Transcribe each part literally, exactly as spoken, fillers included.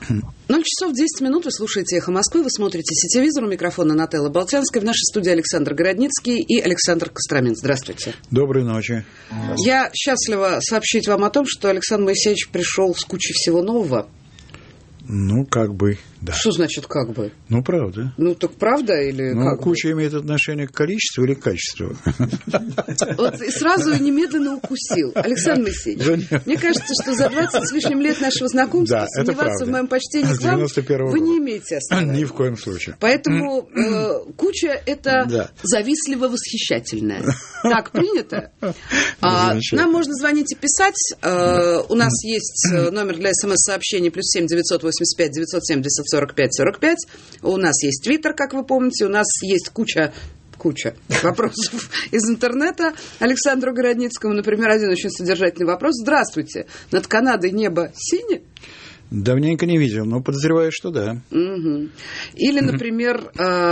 ноль часов десять минут, вы слушаете «Эхо Москвы», вы смотрите сетевизор, у микрофона Нателла Болтянская, в нашей студии Александр Городницкий и Александр Костромин. Здравствуйте. Доброй ночи. Я счастлива сообщить вам о том, что Александр Моисеевич пришел с кучей всего нового. Ну, как бы, да. Что значит «как бы»? Ну, правда. Ну, так правда или ну, как куча бы? имеет отношение к количеству или к качеству? Вот и сразу и немедленно укусил. Александр Моисеевич, мне кажется, что за двадцать с лишним лет нашего знакомства да, сомневаться в моем почтении к вам вы не имеете основания. Ни в коем случае. Поэтому э, куча – это да. завистливо-восхищательная. Так принято? А, нам можно звонить и писать. А, у нас есть номер для смс-сообщений плюс семь девятьсот восемьдесят пять девятьсот семьдесят сорок пять сорок пять. У нас есть твиттер, как вы помните. У нас есть куча куча вопросов из интернета. Александру Городницкому, например, один очень содержательный вопрос. Здравствуйте. Над Канадой небо синее? Давненько не видел, но подозреваю, что да. Угу. Или, например...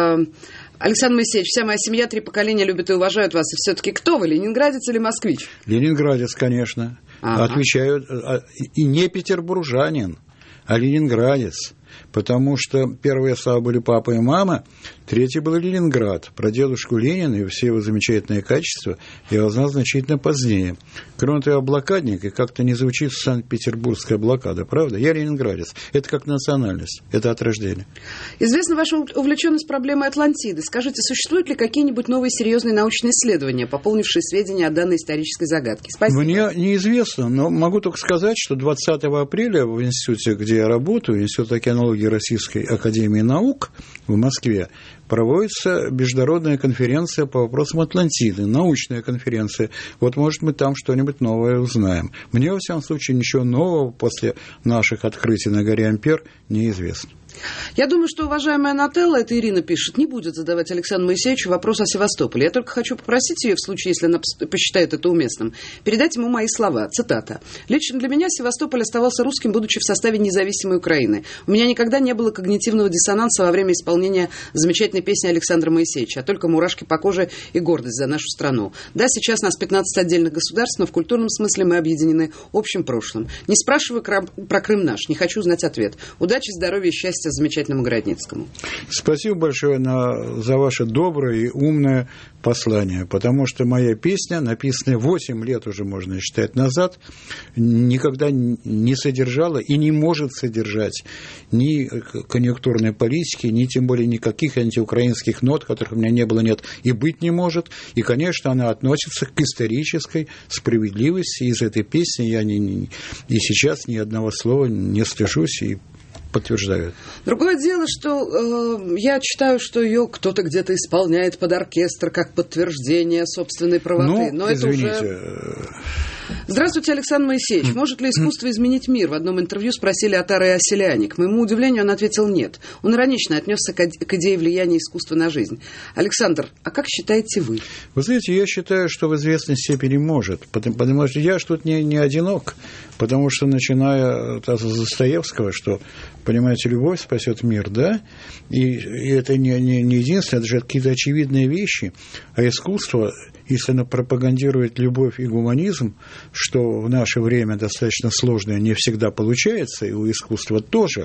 Александр Моисеевич, вся моя семья, три поколения любят и уважают вас. И все-таки кто вы, ленинградец или москвич? Ленинградец, конечно. Ага. Отвечаю, и не петербуржанин, а ленинградец. Потому что первые слова были папа и мама, третий был Ленинград. Про дедушку Ленина и все его замечательные качества я узнал значительно позднее. Кроме того, я блокадник, и как-то не звучит Санкт-Петербургская блокада, правда? Я ленинградец. Это как национальность, это от рождения. Известна ваша увлеченность проблемой Атлантиды. Скажите, существуют ли какие-нибудь новые серьезные научные исследования, пополнившие сведения о данной исторической загадке? Спасибо. Мне неизвестно, но могу только сказать, что двадцатого апреля в институте, где я работаю, Институт океанологии Российской академии наук в Москве, проводится международная конференция по вопросам Атлантиды, научная конференция. Вот, может, мы там что-нибудь новое узнаем. Мне, во всяком случае, ничего нового после наших открытий на горе Ампер неизвестно. Я думаю, что уважаемая Нателла, это Ирина пишет, не будет задавать Александру Моисеевичу вопрос о Севастополе. Я только хочу попросить ее, в случае, если она посчитает это уместным, передать ему мои слова. Цитата. «Лично для меня Севастополь оставался русским, будучи в составе независимой Украины. У меня никогда не было когнитивного диссонанса во время исполнения замечательной песни Александра Моисеевича, а только мурашки по коже и гордость за нашу страну. Да, сейчас нас пятнадцать отдельных государств, но в культурном смысле мы объединены общим прошлым. Не спрашивай про Крым наш, не хочу знать ответ. Удачи, здоровья и счастья замечательному Городницкому». Спасибо большое на, за ваше доброе и умное послание, потому что моя песня, написанная восемь лет уже, можно считать, назад, никогда не содержала и не может содержать ни конъюнктурной политики, ни тем более никаких антиукраинских нот, которых у меня не было, нет и быть не может. И, конечно, она относится к исторической справедливости. Из этой песни я не, не, и сейчас ни одного слова не стыжусь и подтверждают. Другое дело, что э, я читаю, что ее кто-то где-то исполняет под оркестр как подтверждение собственной правоты. Ну, но извините. Это уже... Здравствуйте, Александр Моисеевич. Может ли искусство изменить мир? В одном интервью спросили о Таре Аселяне. К моему удивлению, он ответил нет. Он иронично отнесся к идее влияния искусства на жизнь. Александр, а как считаете вы? Вы знаете, я считаю, что в известной степени может. Потому, потому что я ж тут не, не одинок. Потому что, начиная от Достоевского, что, понимаете, любовь спасет мир, да? И, и это не, не, не единственное, это же какие-то очевидные вещи. А искусство, если оно пропагандирует любовь и гуманизм, что в наше время достаточно сложное не всегда получается, и у искусства тоже,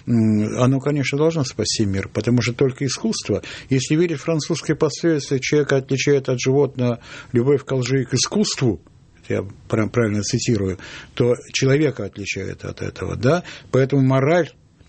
оно, конечно, должно спасти мир, потому что только искусство, если верить французской пословице, человека отличает от животного любовь к лжи и к искусству, я правильно цитирую, то человека отличает от этого, да, поэтому мораль,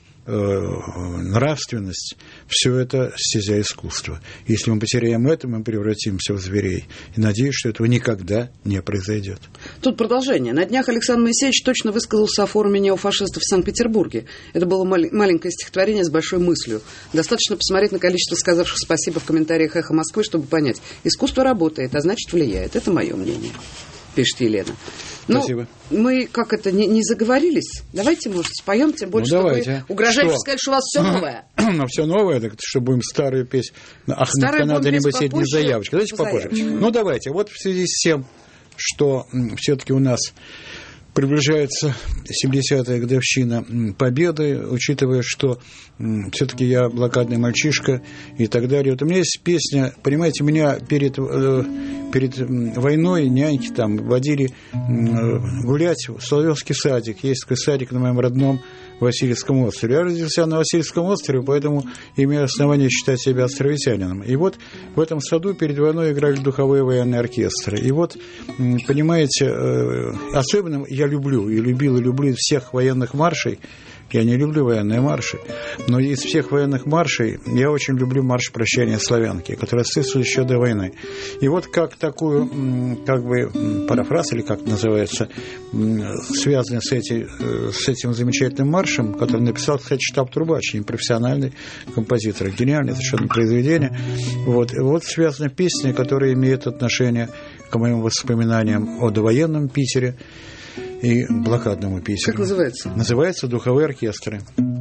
нравственность, все это стезя искусства. Если мы потеряем это, мы превратимся в зверей. И надеюсь, что этого никогда не произойдет. Тут продолжение. На днях Александр Моисеевич точно высказался о форуме неофашистов в Санкт-Петербурге. Это было мал- маленькое стихотворение с большой мыслью. Достаточно посмотреть на количество сказавших спасибо в комментариях «Эхо Москвы», чтобы понять. Искусство работает, а значит влияет. Это мое мнение. Пишет Елена. Ну, спасибо. Мы, как это, не, не заговорились? Давайте, может, споем, тем больше, ну, что вы угрожаете сказать, что у вас все новое. Ну, все новое, так что будем старые песни. Ах, надо не быть одни заявочки. Давайте попозже. Ну, давайте. Вот в связи с тем, что все-таки у нас приближается семидесятая годовщина Победы, учитывая, что все-таки я блокадный мальчишка и так далее. Вот у меня есть песня, понимаете, меня перед... перед войной няньки там водили гулять в Соловьевский садик. Есть такой садик на моем родном Васильевском острове. Я родился на Васильевском острове, поэтому имею основание считать себя островитянином. И вот в этом саду перед войной играли духовые военные оркестры. И вот, понимаете, особенно я люблю, и любил, и люблю всех военных маршей. Я не люблю военные марши, но из всех военных маршей я очень люблю марш прощания славянки, который отсутствует еще до войны. И вот как такую, как бы, парафраз, или как это называется, связанный с, эти, с этим замечательным маршем, который написал, кстати, штаб Трубач, профессиональный композитор, гениальное совершенно произведение. Вот, вот связана песня, которая имеет отношение к моим воспоминаниям о довоенном Питере и блокадному Питеру. Как называется? Называется «Духовые оркестры».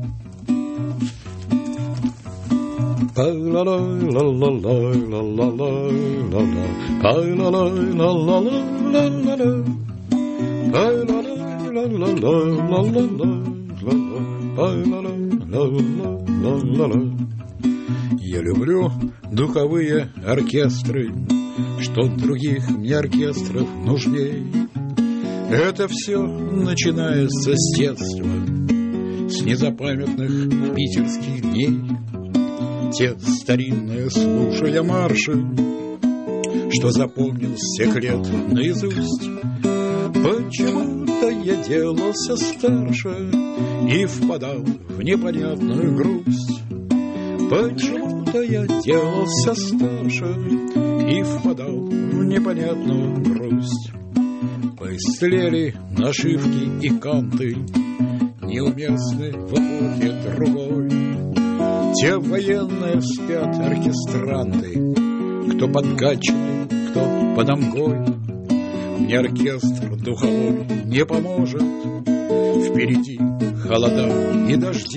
Я люблю духовые оркестры, что других мне оркестров нужней. Это все начинается с детства, с незапамятных питерских дней. Те старинные, слушая марши, что запомнил с всех лет наизусть. Почему-то я делался старше и впадал в непонятную грусть. Почему-то я делался старше и впадал в непонятную грусть. Поистлели нашивки и канты, неуместны в эпохе другой. Те военные спят оркестранты, кто подкачанный, кто под амгой. Мне оркестр духовой не поможет, впереди холода и дожди.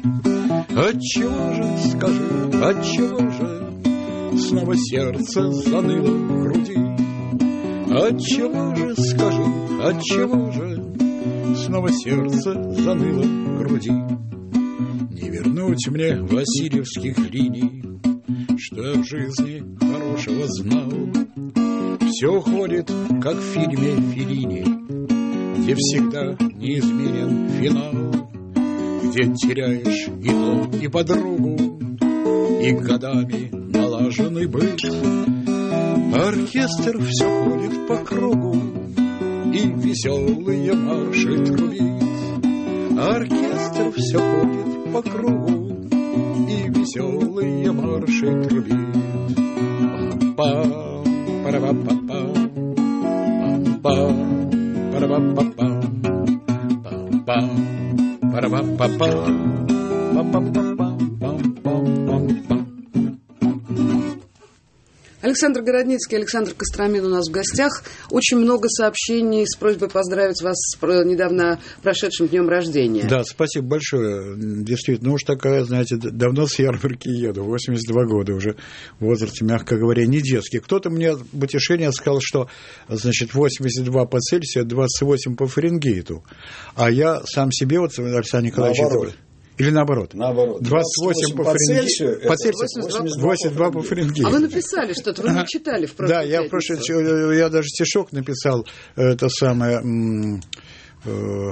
Отчего же, скажи, отчего же снова сердце заныло в груди? Отчего же, скажи, отчего же снова сердце заныло в груди? Не вернуть мне васильевских линий, что я в жизни хорошего знал. Все уходит, как в фильме Феллини, где всегда неизменен финал, где теряешь и то, и подругу, и годами налаженный быт. Оркестр все ходит по кругу и веселые марши трубит. Оркестр все ходит по кругу и веселые марши трубит. Пам-пам, пара-пам-пам, пам-пам, пара-пам-пам, пам-пам, пара-пам-пам, пам-пам-пам-пам-пам-пам. Александр Городницкий, Александр Костромин у нас в гостях. Очень много сообщений с просьбой поздравить вас с недавно прошедшим днем рождения. Да, спасибо большое. Действительно, ну уж такая, знаете, давно с ярмарки еду, восемьдесят два года уже в возрасте, мягко говоря, не детский. Кто-то мне в утешение сказал, что, значит, восемьдесят два по Цельсию, двадцать восемь по Фаренгейту. А я сам себе, вот, Александр Николаевич... Наоборот. Или наоборот? Наоборот. двадцать восемь по Фаренгейту. По Цельсию. восемьдесят два по Фаренгейту. А вы написали что-то, вы не читали в прошлом. Да, я, в прошлый, я даже стишок написал, это самое... Э,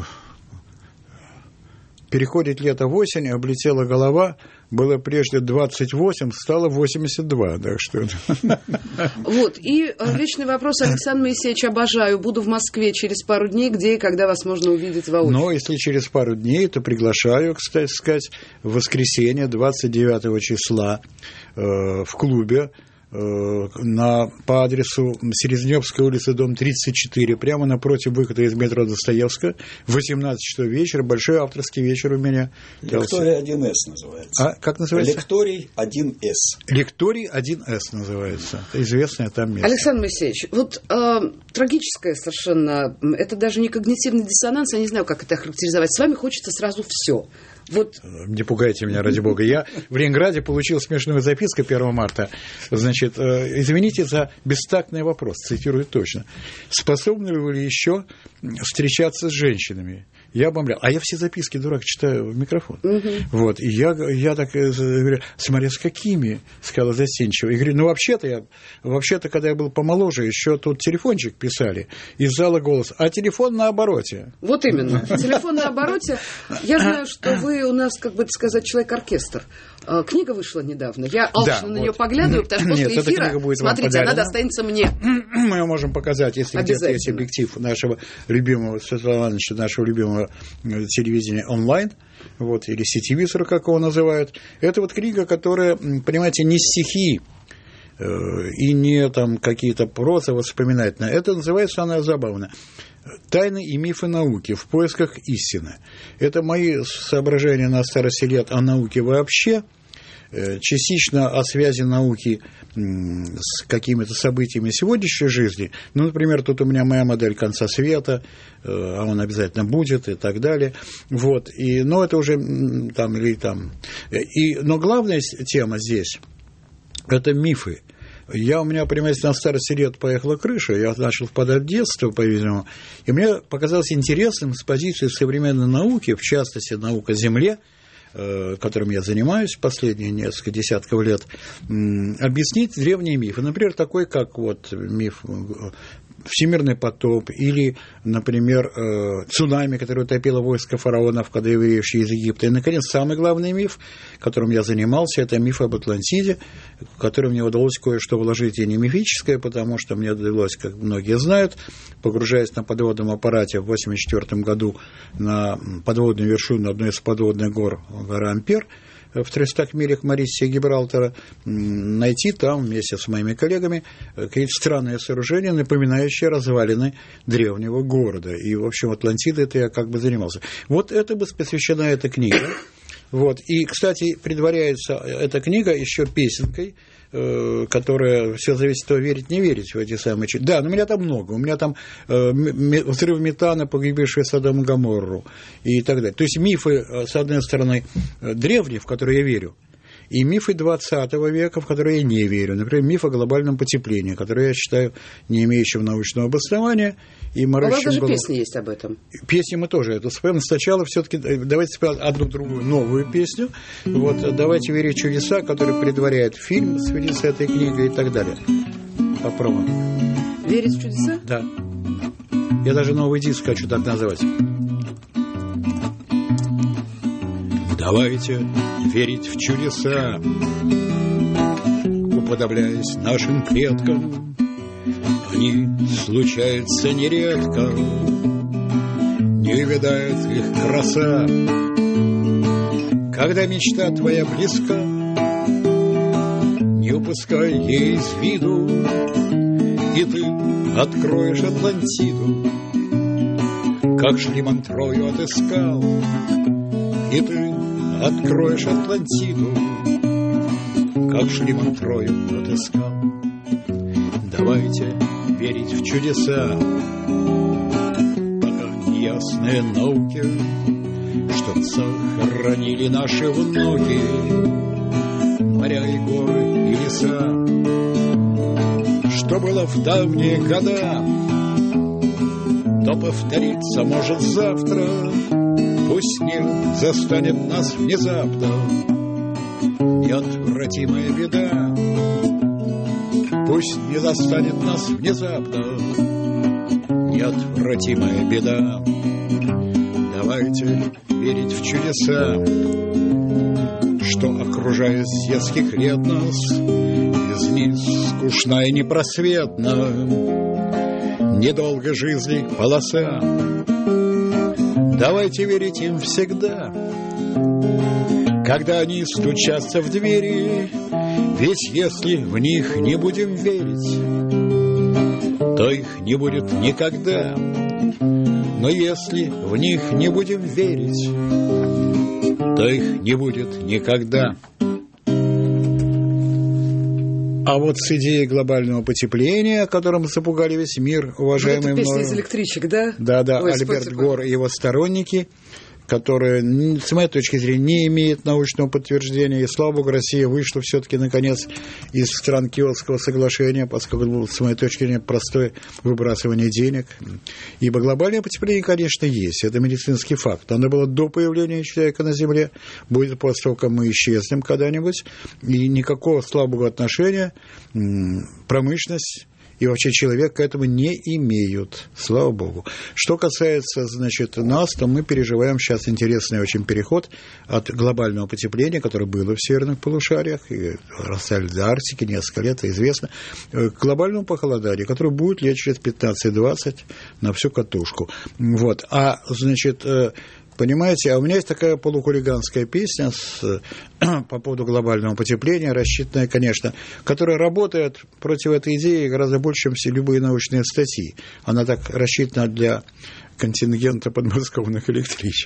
переходит лето в осень, облетела голова, было прежде двадцать восемь, стало восемьдесят два, так что... Вот, и вечный вопрос, Александр Моисеевич, обожаю, буду в Москве через пару дней, где и когда вас можно увидеть воочию? Но если через пару дней, то приглашаю, кстати сказать, в воскресенье, двадцать девятого числа, э, в клубе, на, по адресу Селезневская улица, дом тридцать четыре, прямо напротив выхода из метро Достоевского, в восемнадцать часов вечера, большой авторский вечер у меня. Лекторий один эс называется. А, как называется? Лекторий один эс. Лекторий один эс называется. Это известное там место. Александр Моисеевич, вот э, трагическое совершенно, это даже не когнитивный диссонанс, я не знаю, как это охарактеризовать. С вами хочется сразу все. Вот. Не пугайте меня, ради бога. Я в Ленинграде получил смешную записку первого марта. Значит, извините за бестактный вопрос, цитирую точно. Способны ли вы еще встречаться с женщинами? Я обомлял. А я все записки, дурак, читаю в микрофон. Угу. Вот. И я, я так говорю, смотря с какими, сказала застенчиво. И говорю, ну, вообще-то, я, вообще-то, когда я был помоложе, еще тут телефончик писали, из зала голос, а телефон на обороте. Вот именно. Телефон на обороте. Я знаю, что вы у нас, как бы сказать, человек-оркестр. Книга вышла недавно. Я алчно да, на вот. нее поглядываю, потому что после Нет, эфира, будет смотрите, она достанется мне. Мы можем показать, если где-то есть объектив нашего любимого Светлана Ивановича, нашего любимого телевидения онлайн, вот, или сетевизора, как его называют. Это вот книга, которая, понимаете, не стихи э, и не там какие-то проза воспоминательные. Это называется, она забавно, «Тайны и мифы науки в поисках истины». Это мои соображения на старости лет о науке вообще, частично о связи науки с какими-то событиями сегодняшней жизни. Ну, например, тут у меня моя модель конца света, а он обязательно будет и так далее. Вот. И, но это уже там или там. И, но главная тема здесь – это мифы. Я, у меня, понимаете, на старости лет поехала крыша, я начал впадать в детство, по-видимому, и мне показалось интересным с позиции современной науки, в частности, наука о Земле, которым я занимаюсь последние несколько десятков лет, объяснить древние мифы. Например, такой, как вот миф всемирный потоп, или, например, цунами, которое утопило войско фараонов, когда евреи ушли из Египта. И, наконец, самый главный миф, которым я занимался, это миф об Атлантиде, в который мне удалось кое-что вложить, и не мифическое, потому что мне удалось, как многие знают, погружаясь на подводном аппарате в восемьдесят четвёртом году на подводную вершину одной из подводных гор, гора Ампер, в трехстах милях Марисия Гибралтара, найти там вместе с моими коллегами какие-то странные сооружения, напоминающие развалины древнего города. И, в общем, Атлантида это я как бы занимался. Вот это бы посвящена эта книга. Вот. И, кстати, предваряется эта книга еще песенкой, которая все зависит от того, верить, не верить в эти самые... Да, но у меня там много. У меня там э, взрыв метана, погибивший Содом и Гоморру и так далее. То есть мифы, с одной стороны, древние, в которые я верю, и мифы двадцатого века, в которые я не верю. Например, миф о глобальном потеплении, который я считаю не имеющим научного обоснования. И у вас даже голову. Песни есть об этом. Песни мы тоже это споем. Сначала все-таки давайте споем одну другую новую песню. Вот, давайте верить в чудеса, который предваряет фильм в связи с этой книгой и так далее. Попробуем. Верить в чудеса? Да. Я даже новый диск хочу так назвать. Давайте верить в чудеса, уподобляясь нашим предкам. Они случаются нередко, не видает их краса. Когда мечта твоя близка, не упускай ей из виду, и ты откроешь Атлантиду, как Шлиман Трою отыскал. И ты откроешь Атлантиду, как Шлиман Трою отыскал. Давайте верить в чудеса, пока неясные науки, что сохранили наши внуки, моря и горы и леса. Что было в давние года, то повторится может завтра. Пусть не застанет нас внезапно неотвратимая беда. Пусть не застанет нас внезапно неотвратимая беда. Давайте верить в чудеса, что, окружая светских лет нас, без них скучна и непросветна недолго жизни полоса. Давайте верить им всегда, когда они стучатся в двери. Ведь если в них не будем верить, то их не будет никогда. Но если в них не будем верить, то их не будет никогда. А вот с идеей глобального потепления, о котором запугали весь мир, уважаемый мною... Это песня из электричек, да? Да, да, Ой, Альберт Гор и его сторонники. которая, с моей точки зрения, не имеет научного подтверждения. И, слава богу, Россия вышла все-таки, наконец, из стран Киотского соглашения, поскольку это было, с моей точки зрения, простое выбрасывание денег. Ибо глобальное потепление, конечно, есть. Это медицинский факт. Оно было до появления человека на Земле, будет после того, как мы исчезнем когда-нибудь. И никакого, слава богу, отношения промышленность и вообще человек к этому не имеют, слава богу. Что касается, значит, нас, то мы переживаем сейчас интересный очень переход от глобального потепления, которое было в северных полушариях, и растаяли до Арктики несколько лет, это известно, к глобальному похолоданию, которое будет лет через пятнадцать-двадцать на всю катушку. Вот. А, значит, понимаете, а у меня есть такая полухулиганская песня с, по поводу глобального потепления, рассчитанная, конечно, которая работает против этой идеи гораздо больше, чем все любые научные статьи. Она так рассчитана для контингента подмосковных электричек.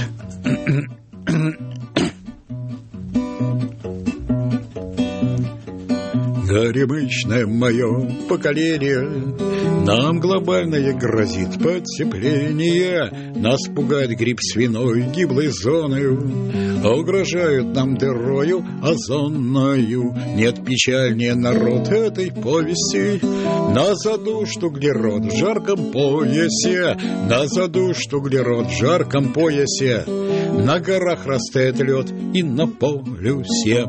Горемычное мое поколение, нам глобальное грозит потепление, нас пугает гриб свиной, гиблой зоною, а угрожают нам дырою озонною. Нет печальнее народ этой повести, нас задушит углерод в жарком поясе, нас задушит углерод в жарком поясе, на горах растает лед и на полюсе.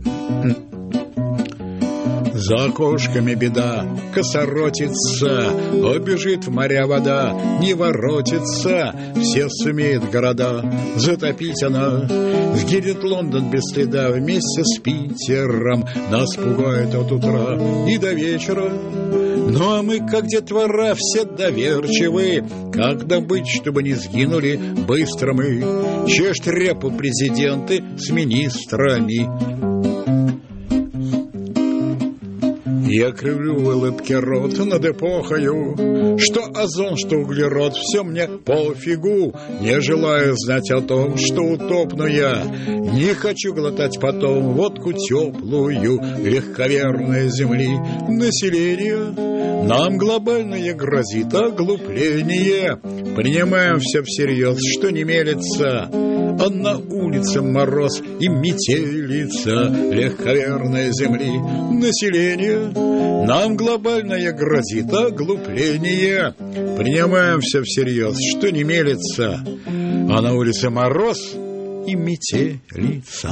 За окошками беда, косоротится, обежит в моря вода, не воротится, все сумеет города затопить она. Сгинет Лондон без следа вместе с Питером, нас пугает от утра и до вечера. Ну а мы, как детвора, все доверчивы, как добыть, чтобы не сгинули быстро мы. Чешут репу президенты с министрами. Я кривлю в улыбке рот над эпохою, что озон, что углерод, все мне пофигу. Не желаю знать о том, что утопну я, не хочу глотать потом водку теплую. Легковерной земли население, нам глобальное грозит оглупление. Принимаем все всерьез, что не мелется, а на улице мороз и метелица. Легковерной земли население, нам глобальное грозит оглупление. Принимаем все всерьез, что не мелется, а на улице мороз и метелица.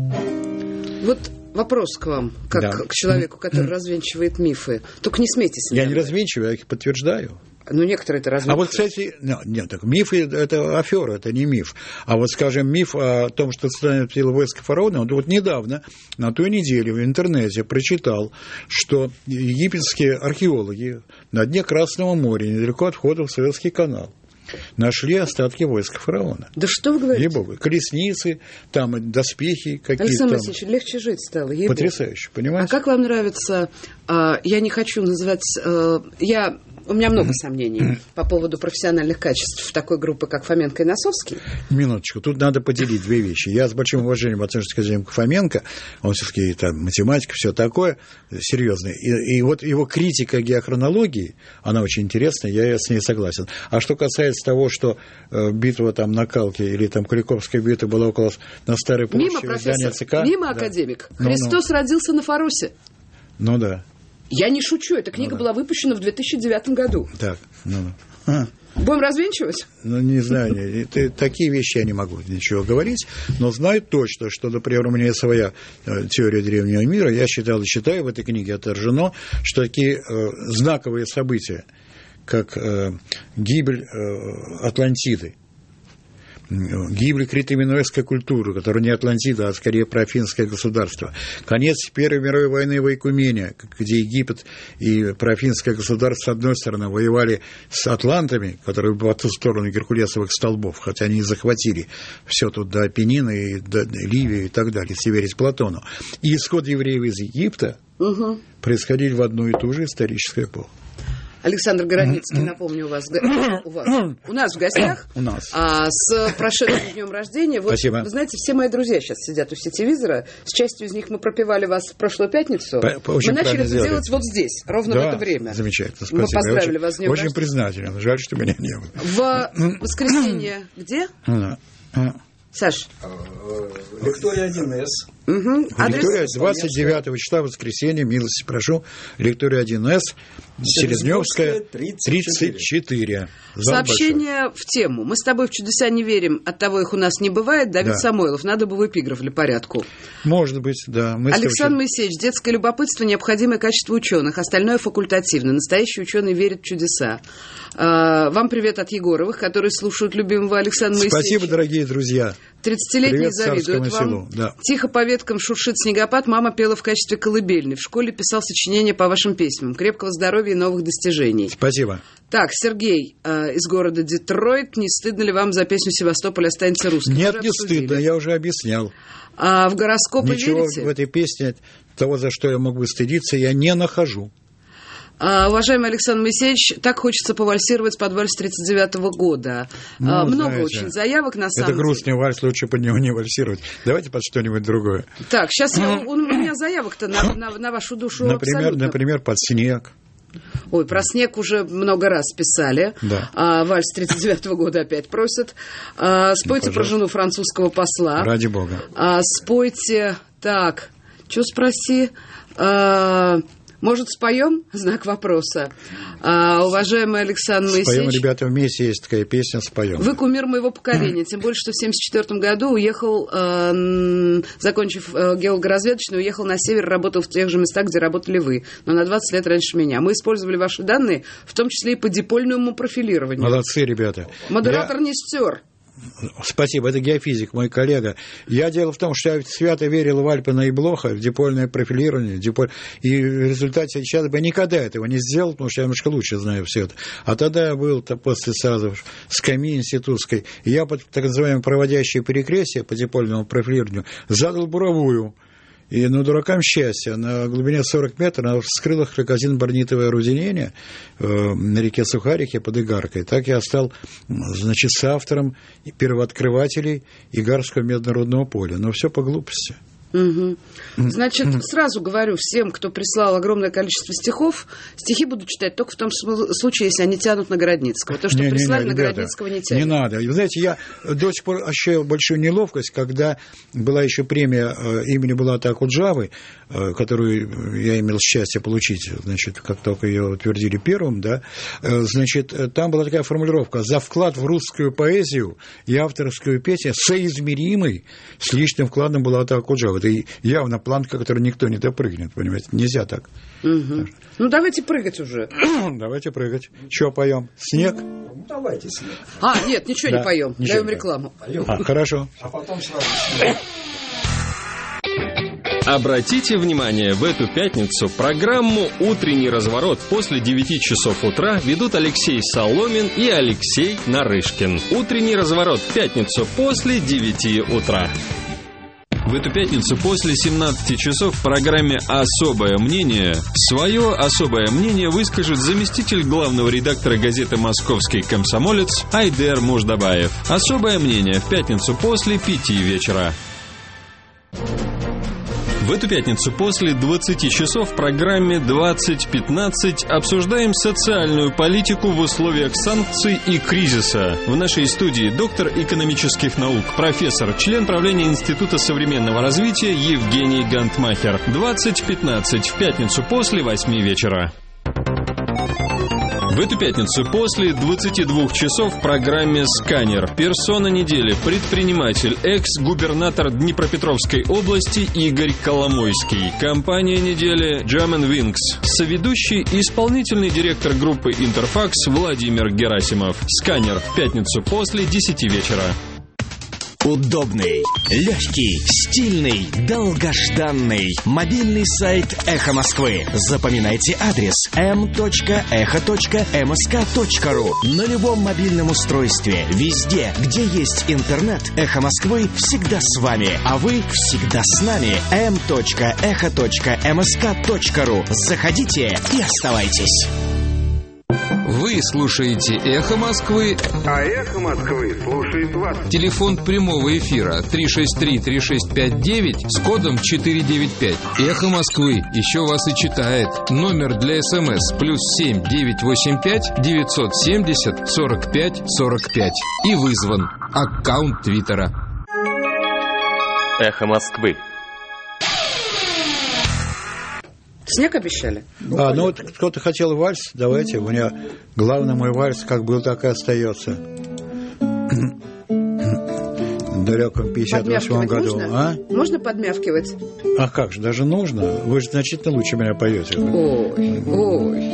Вот вопрос к вам, как да. к человеку, который развенчивает мифы. Только не смейтесь. Я не развенчиваю, я их подтверждаю. Ну, некоторые это развенчивают. А вот, кстати, нет, нет, так, мифы – это афера, это не миф. А вот, скажем, миф о том, что страна сила войска фараона, вот недавно, на той неделе в интернете прочитал, что египетские археологи на дне Красного моря, недалеко от входа в Суэцкий канал, нашли остатки войска фараона. Да что вы говорите? Ей-богу. Колесницы, там доспехи какие-то. Александр Васильевич, легче жить стало. Ей-богу. Потрясающе, понимаете? А как вам нравится, а, я не хочу называть, а, я... У меня много сомнений по поводу профессиональных качеств такой группы, как Фоменко и Носовский. Минуточку, тут надо поделить две вещи. Я с большим уважением отношусь к академику Фоменко, он все-таки там математик, все такое серьезное. И, и вот его критика геохронологии, она очень интересная, я с ней согласен. А что касается того, что э, битва там на Калке или там Куликовская битва была около на Старой площади, мимо профессор, ЦК, мимо да. академик. Ну, Христос ну. родился на Фаросе. Ну да. Я не шучу, эта книга ну, да. была выпущена в две тысячи девятом году. Так, ну, а. Будем развенчивать? Ну, не знаю, не, не, такие вещи я не могу ничего говорить, но знаю точно, что, например, у меня есть своя э, теория древнего мира, я считал и считаю, в этой книге отражено, что такие э, знаковые события, как э, гибель э, Атлантиды, гибель крито-минойской культуры, которая не Атлантида, а скорее проафинское государство. Конец Первой мировой войны в Ойкумене, где Египет и проафинское государство, с одной стороны, воевали с атлантами, которые по ту сторону геркулесовых столбов, хотя они захватили все тут до Апеннина и до Ливии и так далее, Северис Платону. И исход евреев из Египта угу. происходили в одну и ту же историческую эпоху. Александр Горовицкий, напомню, у вас, у вас, у нас в гостях. У нас. А, с прошедшим днем рождения. Вот, спасибо. Вы знаете, все мои друзья сейчас сидят у сетевизора. С частью из них мы пропевали вас в прошлую пятницу. По, мы начали это сделали. делать вот здесь, ровно да, в это время. Замечательно, спасибо. Мы поздравили очень, вас с днем очень рождения. признателен. Жаль, что меня не было. В воскресенье где? А. Саш. Лектория один эс. Угу. Лектория двадцать девятого числа, воскресенье, милости прошу. Лектория один эс, Селезневская, тридцать четыре. Сообщение в тему. Мы с тобой в чудеса не верим, оттого их у нас не бывает. Давид да. Самойлов. Надо бы в эпиграф для порядку. Может быть, да. Мы Александр Моисеевич. Детское любопытство – необходимое качество ученых. Остальное факультативно. Настоящий ученый верит в чудеса. А, вам привет от Егоровых, которые слушают любимого Александра Моисеевича. Спасибо, дорогие друзья. тридцатилетний завидует вам. Да. Тихо по веткам шуршит снегопад. Мама пела в качестве колыбельной. В школе писал сочинения по вашим письмам. Крепкого здоровья и новых достижений. Спасибо. Так, Сергей э, из города Детройт. Не стыдно ли вам за песню «Севастополь останется русским»? Нет, не стыдно, я уже объяснял. А в гороскопы Ничего верите? в этой песне, того, за что я могу стыдиться, я не нахожу. А, уважаемый Александр Моисеевич, так хочется повальсировать под вальс тридцать девятого года. Ну, а, много знаете, очень заявок, на самом деле. Это грустный вальс, лучше под него не вальсировать. Давайте под что-нибудь другое. Так, сейчас я, у меня заявок-то на, на, на вашу душу например, абсолютно. Например, под снег. Ой, про снег уже много раз писали. Да. А, вальс тридцать девятого года опять просят. А, спойте ну, про жену французского посла. Ради бога. А, спойте... Так, что спроси? А, может, споем? Знак вопроса. А, уважаемый Александр Моисеевич... Споем, ребята, вместе есть такая песня, споем. Вы кумир моего поколения. Тем более, что в семьдесят четвёртом году уехал, э, закончив э, геологоразведочный, уехал на север, работал в тех же местах, где работали вы. Но на двадцать лет раньше меня. Мы использовали ваши данные, в том числе и по дипольному профилированию. Молодцы, ребята. Модератор Я... не стер. Спасибо, это геофизик, мой коллега. Я дело в том, что я свято верил в Альпина и Блоха, в дипольное профилирование, диполь... и в результате сейчас бы никогда этого не сделал, потому что я немножко лучше знаю все это. А тогда я был после сразу с КАМИ институтской, и я под так называемое проводящее перекрестие по дипольному профилированию задал буровую. И, ну, дуракам счастье, на глубине сорок метров она вскрыла хлокозин-борнитовое орудинение э, на реке Сухарихе под Игаркой. Так я стал, значит, соавтором первооткрывателей Игарского меднорудного поля. Но все по глупости. Угу. Значит, сразу говорю всем, кто прислал огромное количество стихов, стихи буду читать только в том случае, если они тянут на Городницкого. То, что не, прислали, не, не, на ребята, Городницкого не тянет. Не надо. Вы знаете, я до сих пор ощущаю большую неловкость, когда была еще премия имени Булата Акуджавы, которую я имел счастье получить, значит, как только ее утвердили первым, да, значит, там была такая формулировка: за вклад в русскую поэзию и авторскую песню, соизмеримый с личным вкладом Булата Акуджавы. Это явно планка, которую никто не допрыгнет, понимаете, нельзя так. Угу. Ну, давайте прыгать уже. Давайте прыгать. Что поем? Снег? Ну, давайте снег. А, нет, ничего да, не поем. Ничего Даем рекламу. А, хорошо. А потом сразу снег. Обратите внимание, в эту пятницу программу «Утренний разворот» после девяти часов утра ведут Алексей Соломин и Алексей Нарышкин. «Утренний разворот» в пятницу после девяти утра. В эту пятницу после семнадцати часов в программе «Особое мнение» свое особое мнение выскажет заместитель главного редактора газеты «Московский комсомолец» Айдер Муждабаев. «Особое мнение» в пятницу после пяти вечера. В эту пятницу после двадцати часов в программе «двадцать пятнадцать» обсуждаем социальную политику в условиях санкций и кризиса. В нашей студии доктор экономических наук, профессор, член правления Института современного развития Евгений Гантмахер. двадцать пятнадцать в пятницу после восьми вечера. В эту пятницу после двадцати двух часов в программе «Сканер» персона недели, предприниматель, экс-губернатор Днепропетровской области Игорь Коломойский. Компания недели «Джам энд Винкс». Соведущий и исполнительный директор группы «Интерфакс» Владимир Герасимов. «Сканер» в пятницу после десяти вечера. Удобный, легкий, стильный, долгожданный мобильный сайт «Эхо Москвы». Запоминайте адрес эм точка эхо точка эм эс ка точка ру. На любом мобильном устройстве, везде, где есть интернет, «Эхо Москвы» всегда с вами, а вы всегда с нами. эм точка эхо точка эм эс ка точка ру. Заходите и оставайтесь. Вы слушаете «Эхо Москвы», а «Эхо Москвы» слушает слушает вас. Телефон прямого эфира три шесть три три шесть пять девять с кодом четыре девять пять. Эхо Москвы еще вас и читает. Номер для СМС плюс семь девятьсот восемьдесят пять девятьсот семьдесят сорок пять сорок пять. И вызван. Аккаунт Твиттера. Эхо Москвы. Снег обещали? Ну, а, ну вот кто-то хотел вальс, давайте. У меня главный мой вальс как был, так и остается. В далеком пятьдесят восьмом году. Можно? А? Можно подмявкивать? А как же, даже нужно? Вы же значительно лучше меня поете. Ой, ой.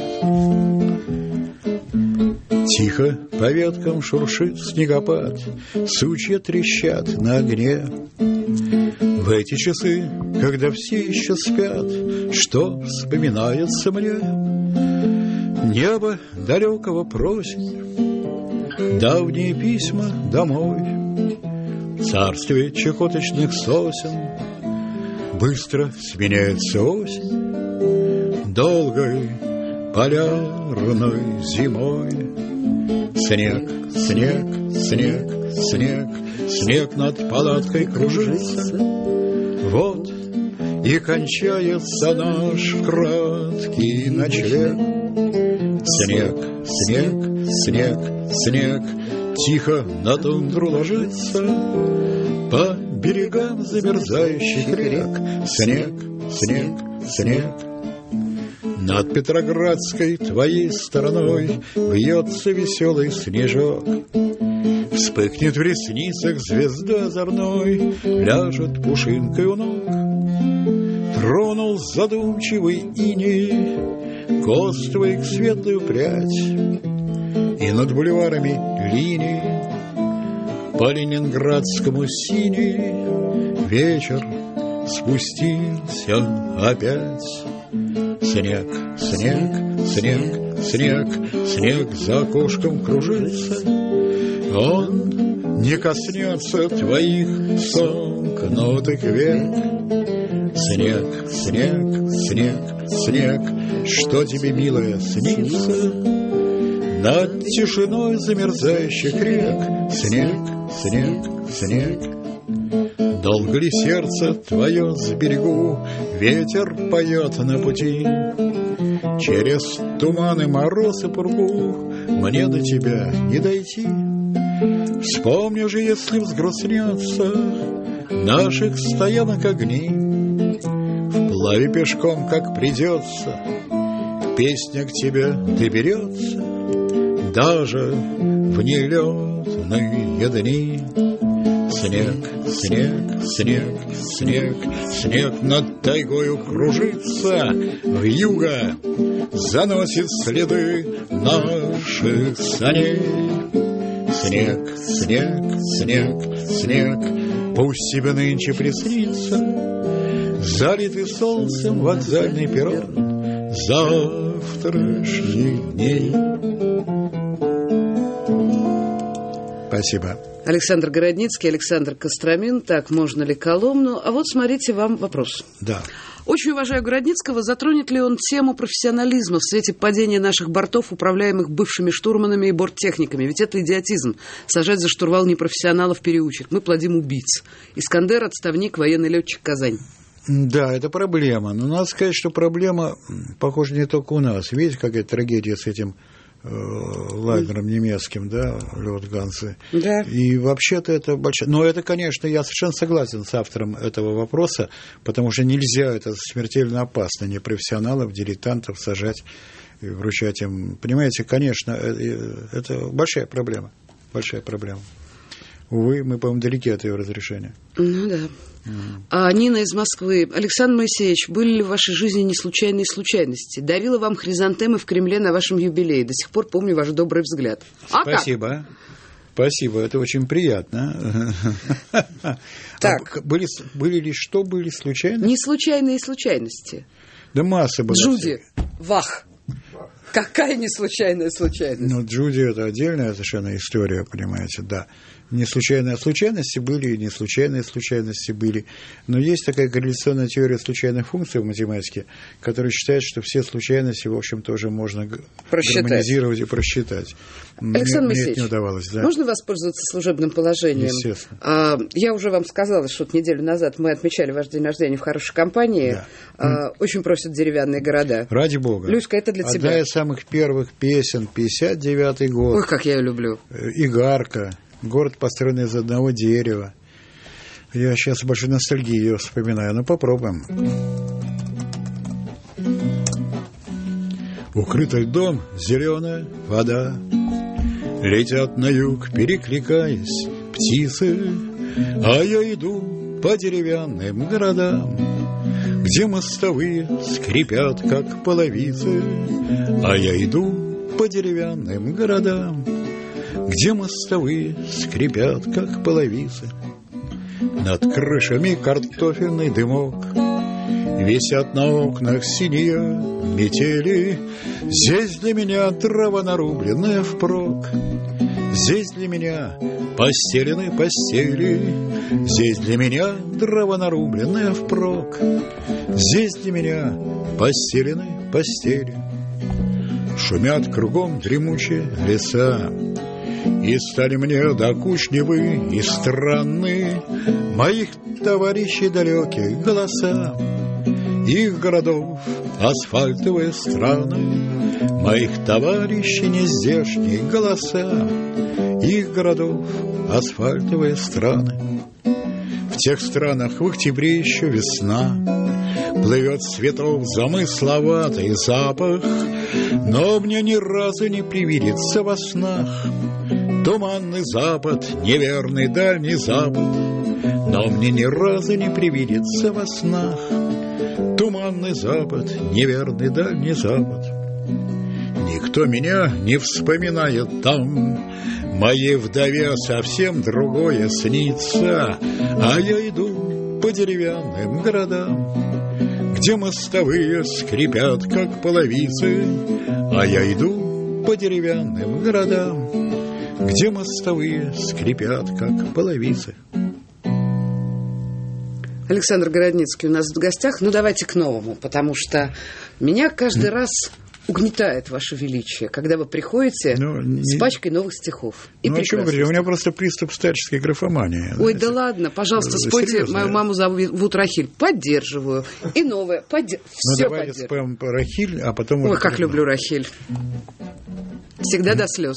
Тихо по веткам шуршит снегопад, сучья трещат на огне. В эти часы, когда все еще спят, что вспоминается мне? Небо далекого просит давние письма домой. В царстве чахоточных сосен быстро сменяется осень долгой полярной зимой. Снег, снег, снег, снег, снег над палаткой кружится. Вот и кончается наш краткий ночлег. Снег, снег, снег, снег тихо на тундру ложится по берегам замерзающих рек. Снег, снег, снег. Над Петроградской твоей стороной вьется веселый снежок. Вспыхнет в ресницах звезда озорной, ляжет пушинкой у ног. Тронул задумчивый иней кос твоих светлую прядь, и над бульварами линий по ленинградскому синий вечер спустился опять. Снег, снег, снег, снег, снег за окошком кружится. Он не коснется твоих сомкнутых век. Снег, снег, снег, снег, что тебе, милая, снится над тишиной замерзающих рек. Снег, снег, снег. Долго ли сердце твое с берегу ветер поет на пути? Через туманы, мороз и пургу мне до тебя не дойти. Вспомни же, если взгрустнется наших стоянок огни, вплаве пешком, как придется, песня к тебе доберется даже в нелетные дни. Снег, снег, снег, снег, снег над тайгою кружится, вьюга заносит следы наших саней. Снег, снег, снег, снег, пусть тебе нынче приснится залитый солнцем вокзальный перрон завтрашних дней. Спасибо. Александр Городницкий, Александр Костромин. Так, можно ли Коломну? А вот смотрите, вам вопрос. Да. Очень уважаю Городницкого. Затронет ли он тему профессионализма в свете падения наших бортов, управляемых бывшими штурманами и борттехниками? Ведь это идиотизм. Сажать за штурвал непрофессионалов переучек. Мы плодим убийц. Искандер, отставник, военный летчик, Казань. Да, это проблема. Но надо сказать, что проблема, похоже, не только у нас. Видите, какая трагедия с этим лагером немецким, да, Люфтганзе. Да. И вообще-то это большая... Но это, конечно, я совершенно согласен с автором этого вопроса, потому что нельзя, это смертельно опасно, непрофессионалов, дилетантов сажать и вручать им. Понимаете, конечно, это большая проблема. Большая проблема. Увы, мы, по-моему, далеки от ее разрешения. Ну да. Mm. А Нина из Москвы. Александр Моисеевич, были ли в вашей жизни не случайные случайности? Дарила вам хризантемы в Кремле на вашем юбилее. До сих пор помню ваш добрый взгляд. А Спасибо. Как? Спасибо, это очень приятно. Так. А были, были ли что были случайные? Не случайные случайности. Да масса была. Джуди, Вах. Какая не случайная случайность? Ну, Джуди – это отдельная совершенно история, понимаете, да. Не случайные случайности были, и не случайные случайности были. Но есть такая корреляционная теория случайных функций в математике, которая считает, что все случайности, в общем, тоже можно просчитать. Гармонизировать и просчитать. Александр мне, Моисеевич, мне это не удавалось, да. Можно воспользоваться служебным положением? Естественно. А, я уже вам сказала, что неделю назад мы отмечали ваш день рождения в хорошей компании. Да. А, очень просят деревянные города. Ради бога. Люська, это для Одна тебя. Одна из самых первых песен, пятьдесят девятый год. Ой, как я ее люблю. Игарка. Город, построенный из одного дерева. Я сейчас с большой ностальгией ее вспоминаю, но попробуем. Укрытый дом, зеленая вода, летят на юг, перекликаясь птицы, а я иду по деревянным городам, где мостовые скрипят, как половицы, а я иду по деревянным городам, где мостовые скрипят, как половицы. Над крышами картофельный дымок, висят на окнах синие метели. Здесь для меня трава нарубленная впрок, здесь для меня постелены постели. Здесь для меня трава нарубленная впрок, здесь для меня постелены постели. Шумят кругом дремучие леса, и стали мне докучливы и странны моих товарищей далекие голоса, их городов асфальтовые страны, моих товарищей нездешние голоса, их городов асфальтовые страны. В тех странах в октябре еще весна, плывет с ветров замысловатый запах, но мне ни разу не привидится во снах туманный запад, неверный дальний запад. Но мне ни разу не привидится во снах туманный запад, неверный дальний запад. Никто меня не вспоминает там, моей вдове совсем другое снится, а я иду по деревянным городам, где мостовые скрипят, как половицы, а я иду по деревянным городам, где мостовые скрипят, как половицы. Александр Городницкий у нас в гостях. Ну, давайте к новому, потому что меня каждый раз угнетает ваше величие, когда вы приходите ну, не... с пачкой новых стихов. И ну, о чем говорить? У меня просто приступ старческой графомании. Ой, знаете? Да ладно, пожалуйста, спойте серьезно, «Мою маму зовут Рахиль». Поддерживаю. И новое. Подде... Ну, Все давайте споем Рахиль, а потом... Ой, как люблю Рахиль. Всегда до слез.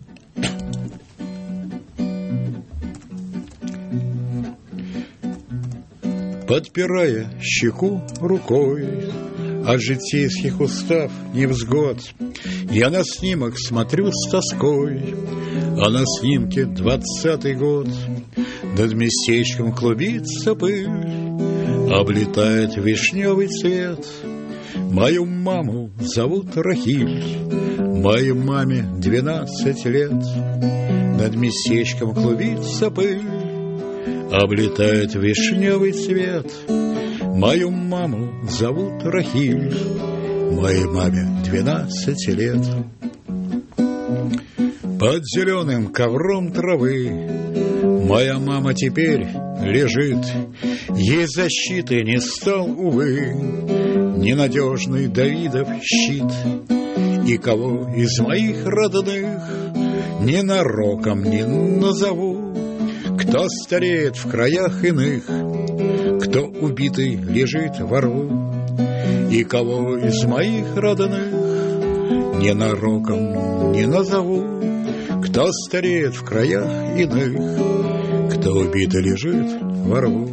Подпирая щеку рукой от житейских устав невзгод, я на снимок смотрю с тоской, а на снимке двадцатый год. Над местечком клубится пыль, облетает вишневый цвет. Мою маму зовут Рахиль, моей маме двенадцать лет. Над местечком клубится пыль, облетает вишневый цвет. Мою маму зовут Рахиль, моей маме двенадцать лет. Под зеленым ковром травы моя мама теперь лежит. Ей защиты не стал, увы, ненадежный Давидов щит. И кого из моих родных ненароком не назову, кто стареет в краях иных, кто убитый лежит во рву. И кого из моих родных ненароком не назову, кто стареет в краях иных, кто убитый лежит во рву.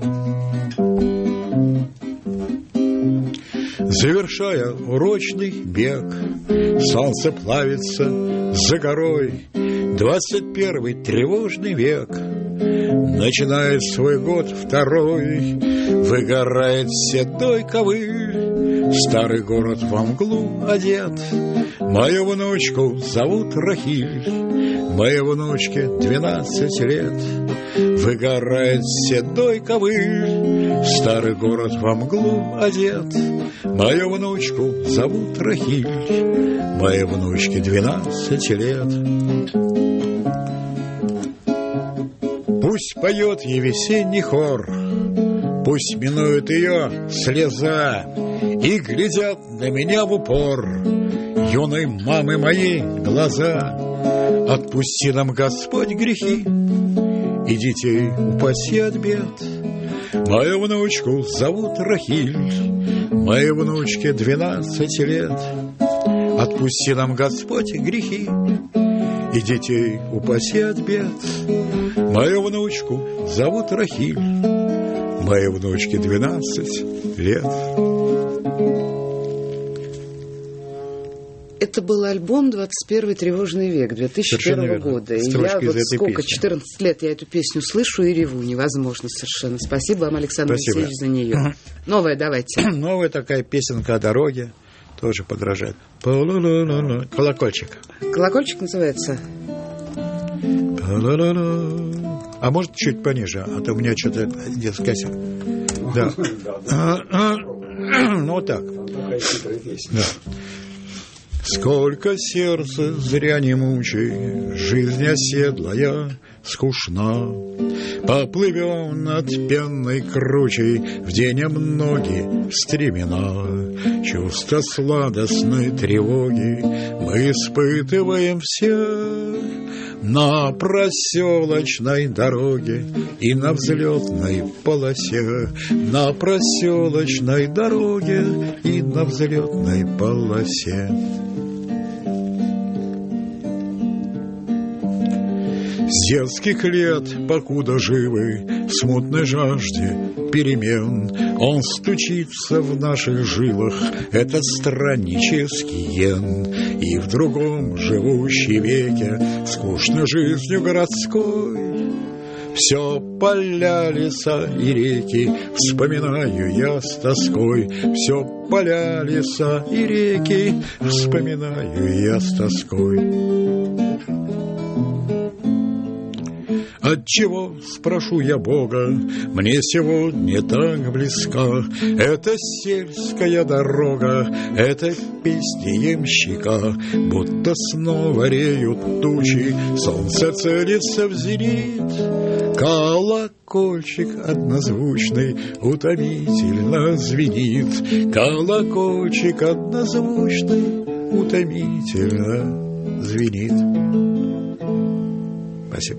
Завершая урочный бег, солнце плавится за горой. Двадцать первый тревожный век начинает свой год второй. Выгорает седой ковыль, старый город во мглу одет. Мою внучку зовут Рахиль, моей внучке двенадцать лет. Выгорает седой ковыль, Старый город во мглу одет. Мою внучку зовут Рахиль, моей внучке двенадцать лет. Пусть поет ей весенний хор, пусть минует ее слеза, и глядят на меня в упор юной мамы моей глаза. Отпусти нам, Господь, грехи, и детей упаси от бед. Мою внучку зовут Рахиль, моей внучке двенадцать лет. Отпусти нам, Господь, грехи, и детей упаси от бед. Мою внучку зовут Рахиль, моей внучке двенадцать лет. Это был альбом «двадцать первый тревожный век» две тысячи первого года. И я вот сколько, песни. четырнадцать лет я эту песню слышу и реву. Невозможно совершенно. Спасибо вам, Александр Спасибо. Алексеевич, за нее. Новая давайте. Новая такая песенка о дороге. Тоже подражает. Колокольчик. Колокольчик называется? А может, чуть пониже, а то у меня что-то детская... Да. Ну, вот так. Да. Сколько сердца зря не мучай, жизнь оседлая скучна. Поплывем над пенной кручей в день ноги стремена. Чувство сладостной тревоги мы испытываем все на проселочной дороге и на взлетной полосе. На проселочной дороге и на взлетной полосе. С детских лет, покуда живы, в смутной жажде перемен, он стучится в наших жилах, этот страннический йен. И в другом живущей веке, скучной жизнью городской, все поля, леса и реки вспоминаю я с тоской. Все поля, леса и реки вспоминаю я с тоской. Отчего, спрошу я Бога, мне сегодня так близка эта сельская дорога, эта песня ямщика, будто снова реют тучи, солнце целится в зенит. Колокольчик однозвучный утомительно звенит. Колокольчик однозвучный утомительно звенит. Спасибо.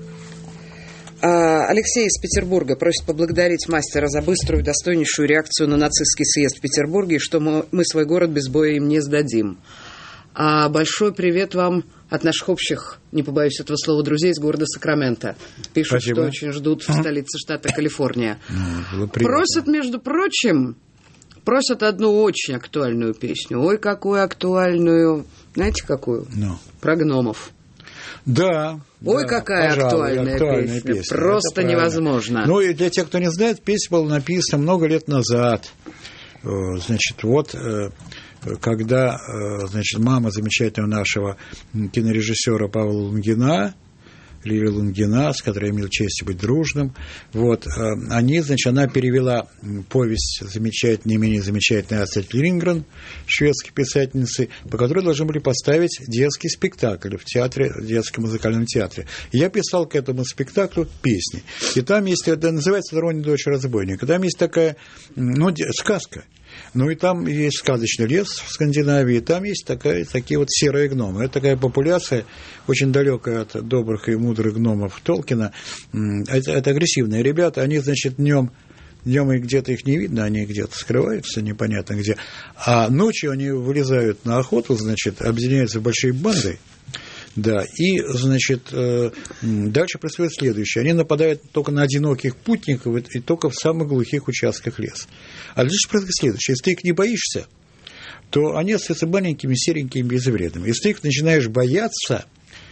Алексей из Петербурга просит поблагодарить мастера за быструю и достойнейшую реакцию на нацистский съезд в Петербурге, что мы, мы свой город без боя им не сдадим. А большой привет вам от наших общих, не побоюсь этого слова, друзей из города Сакраменто. Пишут, Спасибо. Что очень ждут в столице штата Калифорния. Ну, просят, между прочим, просят одну очень актуальную песню. Ой, какую актуальную. Знаете, какую? No. Про гномов. Да. Ой, да, какая пожалуй, актуальная, актуальная песня. песня. Просто невозможно. Ну и для тех, кто не знает, песня была написана много лет назад. Значит, вот когда, значит, мама замечательного нашего кинорежиссера Павла Лунгина, Лилия Лунгина, с которой я имел честь быть дружным, вот, они, значит, она перевела повесть замечательной, имени замечательной Астрид Лингрен, шведской писательницы, по которой должны были поставить детский спектакль в театре, в детском музыкальном театре. И я писал к этому спектаклю песни. И там есть, это называется «Ронни, дочь разбойника», там есть такая, ну, сказка. Ну, и там есть сказочный лес в Скандинавии, там есть такая, такие вот серые гномы. Это такая популяция, очень далекая от добрых и мудрых гномов Толкина. Это, это агрессивные ребята, они, значит, днем, днем и где-то их не видно, они где-то скрываются, непонятно где. А ночью они вылезают на охоту, значит, объединяются в большие банды. Да, и, значит, дальше происходит следующее. Они нападают только на одиноких путников и только в самых глухих участках леса. А дальше происходит следующее. Если ты их не боишься, то они остаются маленькими, серенькими, безвредными. Если ты их начинаешь бояться,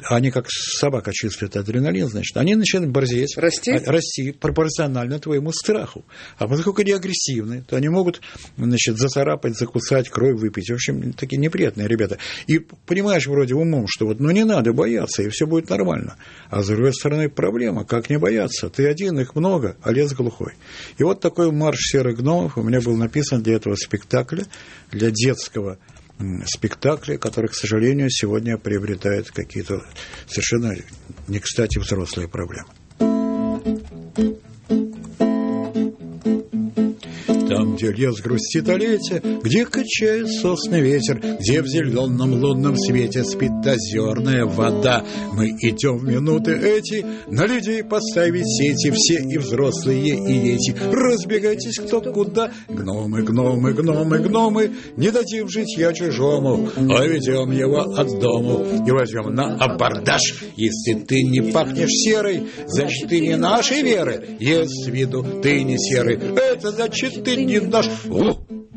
они как собака чувствуют адреналин, значит, они начинают борзеть, расти, расти пропорционально твоему страху. А поскольку они агрессивны, то они могут, значит, зацарапать, закусать, кровь выпить. В общем, такие неприятные ребята. И понимаешь вроде умом, что вот, ну не надо бояться, и все будет нормально. А с другой стороны проблема, как не бояться? Ты один, их много, а лес глухой. И вот такой марш серых гномов у меня был написан для этого спектакля, для детского спектакля, который, к сожалению, сегодня приобретает какие-то совершенно не кстати взрослые проблемы. Там, где лес грустит о лете, где качает сосны ветер, где в зеленом лунном свете спит озерная вода, мы идем в минуты эти на людей поставить сети, все и взрослые, и дети. Разбегайтесь кто куда, гномы, гномы, гномы, гномы, не дадим житья чужому, а ведем его от дому и возьмем на абордаж. Если ты не пахнешь серой, значит ты не нашей веры, если с виду ты не серый, это значит ты не наш. О!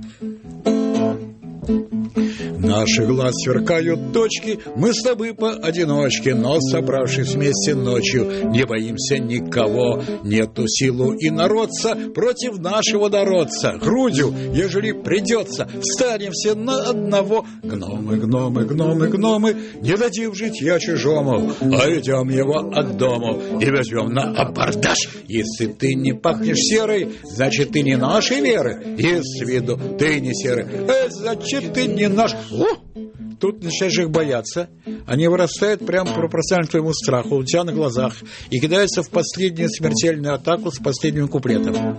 Наши глаз сверкают точки, мы с тобой поодиночке, но, собравшись вместе ночью, не боимся никого. Нету силу и народца против нашего народца. Грудью, ежели придется, встанем все на одного. Гномы, гномы, гномы, гномы, не дадим житья чужому, а ведем его от дому и возьмем на абордаж. Если ты не пахнешь серой, значит ты не нашей веры, и с виду ты не серый, это значит ты не наш. О! Тут начинаешь их бояться. Они вырастают прямо пропорционально твоему страху у тебя на глазах и кидаются в последнюю смертельную атаку с последним куплетом.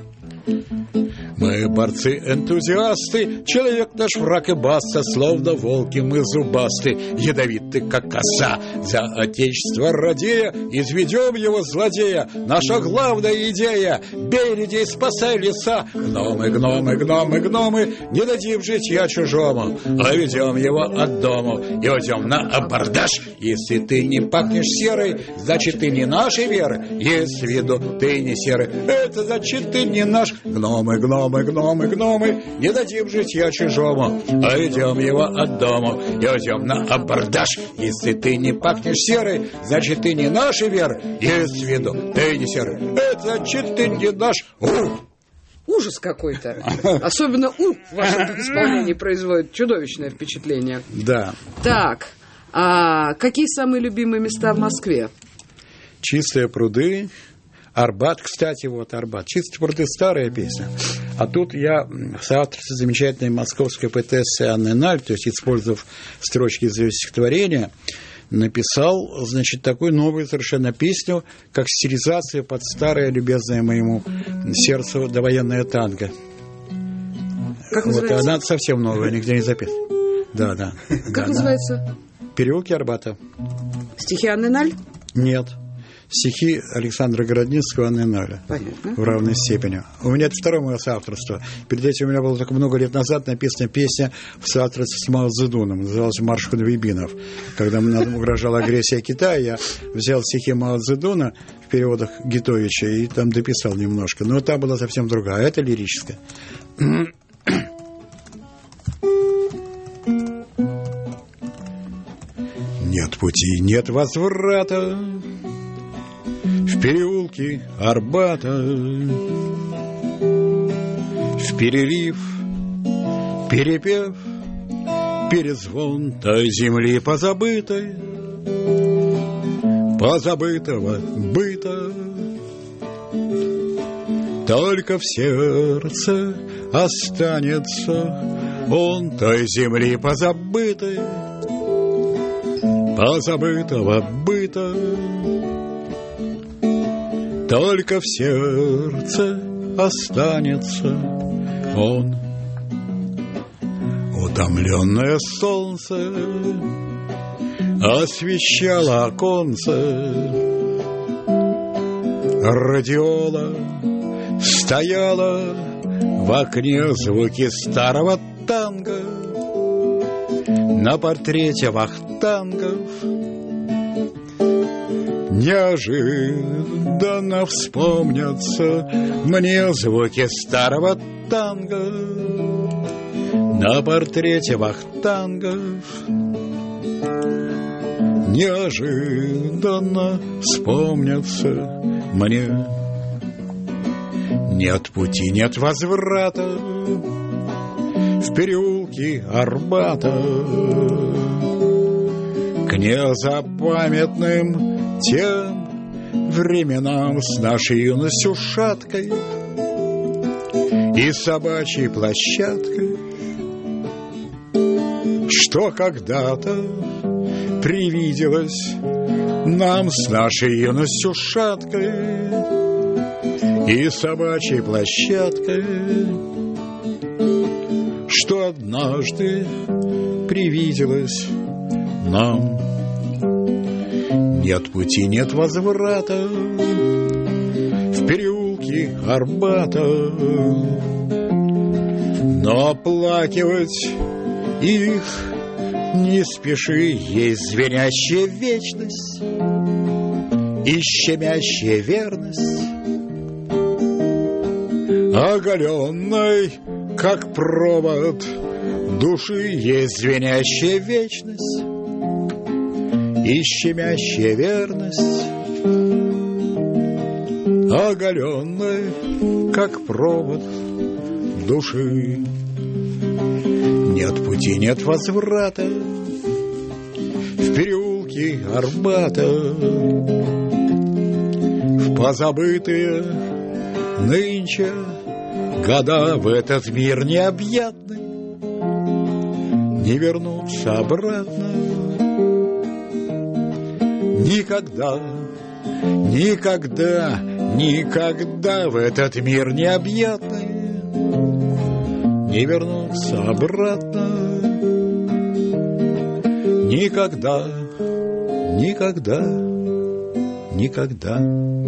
Мы борцы-энтузиасты, человек наш враг и баста, словно волки мы зубасты, ядовиты, как коса. За отечество радея, изведем его злодея. Наша главная идея — бей людей, спасай леса. Гномы, гномы, гномы, гномы, не дадим житья чужому, а ведем его от дому и уйдем на абордаж. Если ты не пахнешь серой, значит ты не нашей веры, если с виду ты не серый, это значит ты не наш. Гномы, гномы, гномы, гномы, не дадим житья чужому, а ведем его от дому и уйдем на абордаж. Если ты не пахнешь серой, значит ты не нашей веры, если с виду ты не серый, это значит ты не наш. У! Ужас какой-то. Особенно «у» в вашем исполнении производит чудовищное впечатление. Да. Так, а какие самые любимые места в Москве? Чистые пруды. Арбат, кстати, вот Арбат. «Чистые пруды» — старая песня. А тут я в соавторстве замечательной московской поэтессы Анны Наль, то есть использовав строчки из ее стихотворения, написал, значит, такую новую совершенно песню, как стилизация под старое, любезное моему сердцу довоенное танго. Как вот, называется? она совсем новая, нигде не записана. Да, да. Как да, называется? Да. «Переулки Арбата». Стихи Анны Наль? Нет. Стихи Александра Городницкого и Анны Наль. Понятно. В равной степени. У меня это второе мое соавторство. Перед этим у меня было только много лет назад написана песня в соавторстве с Мао Цзэдуном. Называлась «Марш хунвейбинов». Когда мне угрожала агрессия Китая, я взял стихи Мао Цзэдуна в переводах Гитовича и там дописал немножко. Но та была совсем другая. А это лирическая. Нет пути, нет возврата в переулке Арбата, в перерыв, перепев, перезвон той земли позабытой, позабытого быта. Только в сердце останется он той земли позабытой, позабытого быта. Только в сердце останется он. Утомленное солнце освещало оконце, радиола стояла в окне звуки старого танго. На портрете вахтангов неожиданно вспомнятся мне звуки старого танго. На портрете вахтангов неожиданно вспомнятся мне. Нет пути, нет возврата в переулке Арбата к незапамятным тем временам с нашей юностью шаткой и собачьей площадкой, что когда-то привиделось нам с нашей юностью шаткой и собачьей площадкой, что однажды привиделось нам. Нет пути, нет возврата в переулке Арбата, но оплакивать их не спеши, есть звенящая вечность и щемящая верность, оголенной, как провод души, есть звенящая вечность и щемящая верность, оголенной, как провод души. Нет пути, нет возврата в переулке Арбата, в позабытые нынче года, в этот мир необъятный не вернуться обратно никогда, никогда, никогда, в этот мир необъятный не вернуться обратно никогда, никогда, никогда.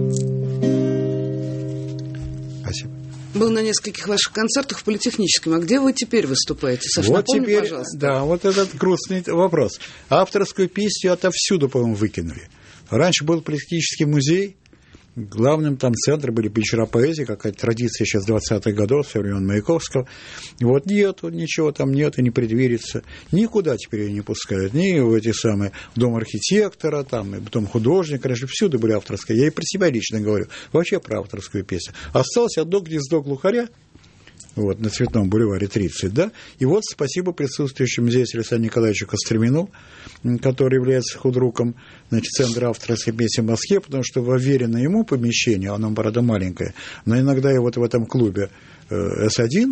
Спасибо. Был на нескольких ваших концертах в Политехническом. А где вы теперь выступаете? Саша, вот напомни, теперь, пожалуйста. Да, вот этот грустный вопрос. Авторскую песню отовсюду, по-моему, выкинули. Раньше был Политехнический музей. Главным там центром были вечера поэзии, какая-то традиция еще с двадцатых годов, со времен Маяковского. И вот нету, ничего там нет, и не предвидится. Никуда теперь ее не пускают. Ни в эти самые дом архитектора, там, и дом художника, конечно, всюду были авторские. Я и про себя лично говорю. Вообще про авторскую песню. Осталось одно гнездо глухаря, вот, на Цветном бульваре тридцать, да, и вот спасибо присутствующему здесь Александру Николаевичу Костромину, который является худруком, значит, Центра авторской песни в Москве, потому что в уверенное ему помещение, оно, правда, маленькое, но иногда и вот в этом клубе эс один,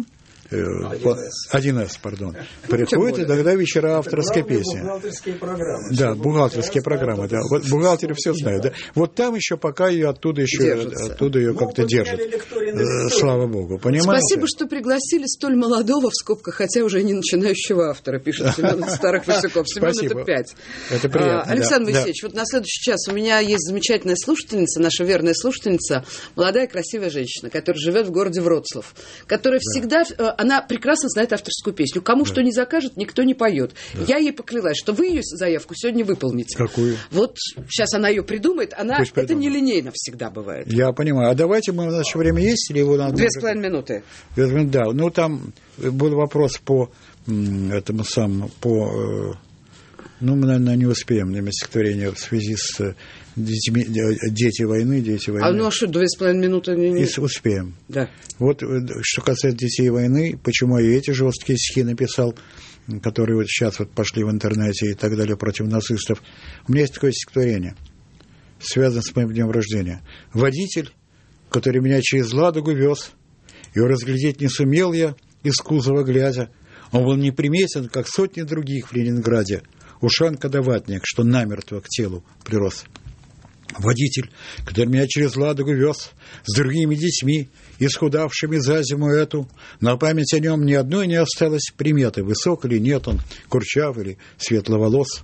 один эс, пардон, приходит, и тогда вечера авторской песни. Бухгалтерские программы. Да, бухгалтерские программы, да. Вот бухгалтеры все знают, да. Вот там еще пока ее оттуда еще Держится. оттуда ее как-то держат. Слава богу, понимаете? Спасибо, что пригласили столь молодого, в скобках, хотя уже не начинающего автора, пишет Семен из Старых Васюков. Семен, это пять. Это приятно. А, Александр да, Моисеевич, да. Вот на следующий час у меня есть замечательная слушательница, наша верная слушательница, молодая красивая женщина, которая живет в городе Вроцлав, которая да. всегда, она прекрасно знает авторскую песню. Кому да. что не закажет, никто не поет. Да. Я ей поклялась, что вы ее заявку сегодня выполните. Какую? Вот сейчас она ее придумает, она это нелинейно всегда бывает. Я понимаю. А давайте мы, у нас еще время есть, или его надо... Две с половиной минуты. Да, ну там был вопрос по этому самому, по... Ну, мы, наверное, не успеем на стихотворение в связи с детьми, дети войны, дети войны. А ну а что, две с половиной минуты? Не, не... И успеем. Да. Вот, что касается детей войны, почему я эти жесткие стихи написал, которые вот сейчас вот пошли в интернете и так далее против нацистов. У меня есть такое стихотворение, связано с моим днем рождения. Водитель, который меня через Ладогу вез, его разглядеть не сумел я, из кузова глядя. Он был неприметен, как сотни других в Ленинграде. Ушанка да ватник, что намертво к телу прирос. Водитель, который меня через Ладогу вез, с другими детьми, исхудавшими за зиму эту, на память о нем ни одной не осталось приметы, высок или нет он, курчав или светловолос.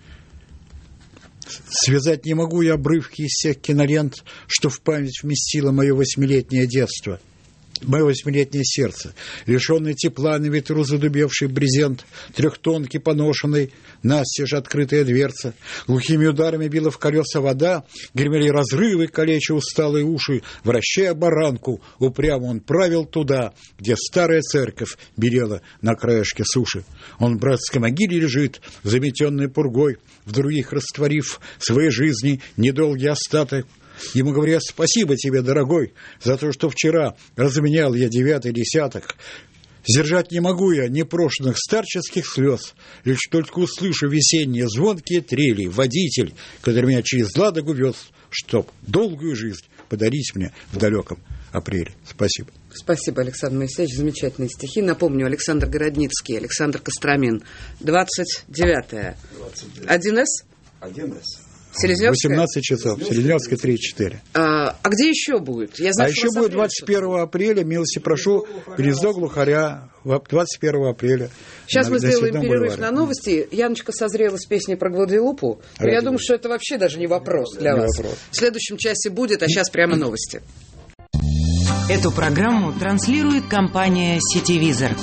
Связать не могу я обрывки из всех кинолент, что в память вместило мое восьмилетнее детство. Мое восьмилетнее сердце, лишенный тепла на ветру задубевший брезент, трехтонкий поношенный, настежь открытая дверца, глухими ударами била в колеса вода, гремели разрывы, калеча усталые уши, вращая баранку, упрямо он правил туда, где старая церковь белела на краешке суши. Он в братской могиле лежит, заметенный пургой, в других растворив своей жизни недолгий остаток. Ему говорят: спасибо тебе, дорогой, за то, что вчера разменял я девятый десяток. Сдержать не могу я непрошенных старческих слез, лишь только услышу весенние звонкие трели. Водитель, который меня через Ладогу вез, чтоб долгую жизнь подарить мне в далеком апреле. Спасибо. Спасибо, Александр Моисеевич. Замечательные стихи. Напомню, Александр Городницкий, Александр Костромин. двадцать девятое. один эс? один эс. Селезневская? восемнадцать часов. Селезневская, тридцать четыре. А, а где еще будет? Я знаю, а еще будет двадцать первого апреля, милости прошу, «Гнездо глухаря», двадцать первого апреля. Сейчас на, мы сделаем перерыв бульваре. на новости. Яночка созрела с песней про Гваделупу. Но я думаю, что это вообще даже не вопрос для не вас. Вопрос. В следующем часе будет, а сейчас прямо новости. Эту программу транслирует компания «Сетевизор».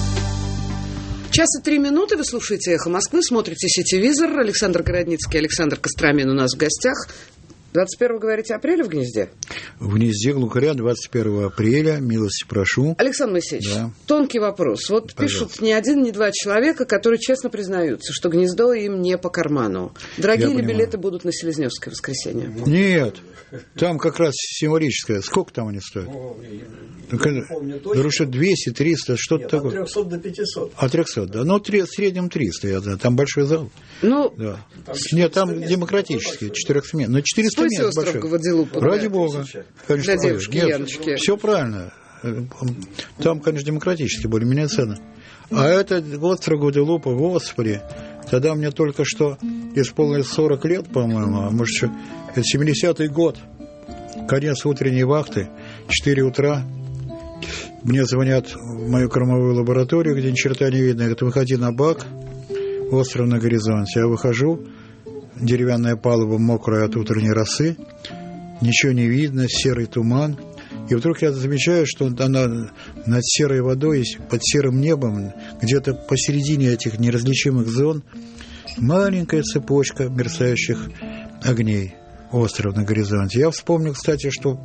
Час и три минуты. Вы слушаете «Эхо Москвы», смотрите «Сетевизор». Александр Городницкий, Александр Костромин у нас в гостях. двадцать первого, говорите, апреля в «Гнезде»? В «Гнезде глухаря» двадцать первого апреля. Милости прошу. Александр Моисеевич, да. Тонкий вопрос. Вот Пожалуйста. Пишут ни один, ни два человека, которые честно признаются, что «Гнездо» им не по карману. Дорогие Я ли понимаю. билеты будут на Селезневское воскресенье? Нет, там как раз символическое. Сколько там они стоят? Ну, помню точно. Дороже двести, триста, что-то Нет, такое. от трехсот до пятисот. От трехсот, да. Ну, три, в среднем триста, я знаю. Там большой зал. Ну, Да. Там Нет, там мест, демократический, четырехсот. Но четыреста Спойте мест «Остров большой. Гваделупы». Ради Да. бога. Конечно, Для девушки нет, Яночки. все правильно. Там, конечно, демократически более-менее цены. А это «Остров Гваделупы», господи, тогда мне только что исполнилось сорок лет, по-моему, а может еще, это семидесятый год, конец утренней вахты, четыре утра, мне звонят в мою кормовую лабораторию, где ни черта не видно, говорят: выходи на бак, остров на горизонте. Я выхожу, деревянная палуба мокрая от утренней росы, ничего не видно, серый туман. И вдруг я замечаю, что она над серой водой, под серым небом, где-то посередине этих неразличимых зон, маленькая цепочка мерцающих огней. Остров на горизонте. Я вспомнил, кстати, что,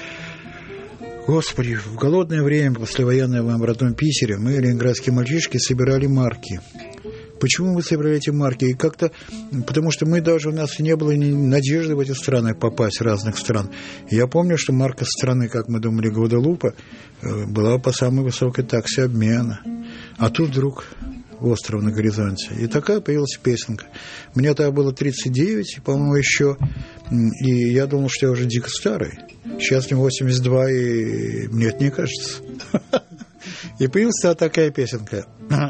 господи, в голодное время, послевоенное, в моем родном Питере, мы, ленинградские мальчишки, собирали марки. Почему мы собирали эти марки? И как-то, потому что мы даже, у нас не было ни надежды в эти страны попасть, разных стран. И я помню, что марка страны, как мы думали, Гваделупа, была по самой высокой таксе обмена. А тут вдруг остров на горизонте. И такая появилась песенка. Мне тогда было тридцать девять, по-моему, еще. И я думал, что я уже дико старый. Сейчас мне восемьдесят два, и мне это не кажется. И появилась такая песенка.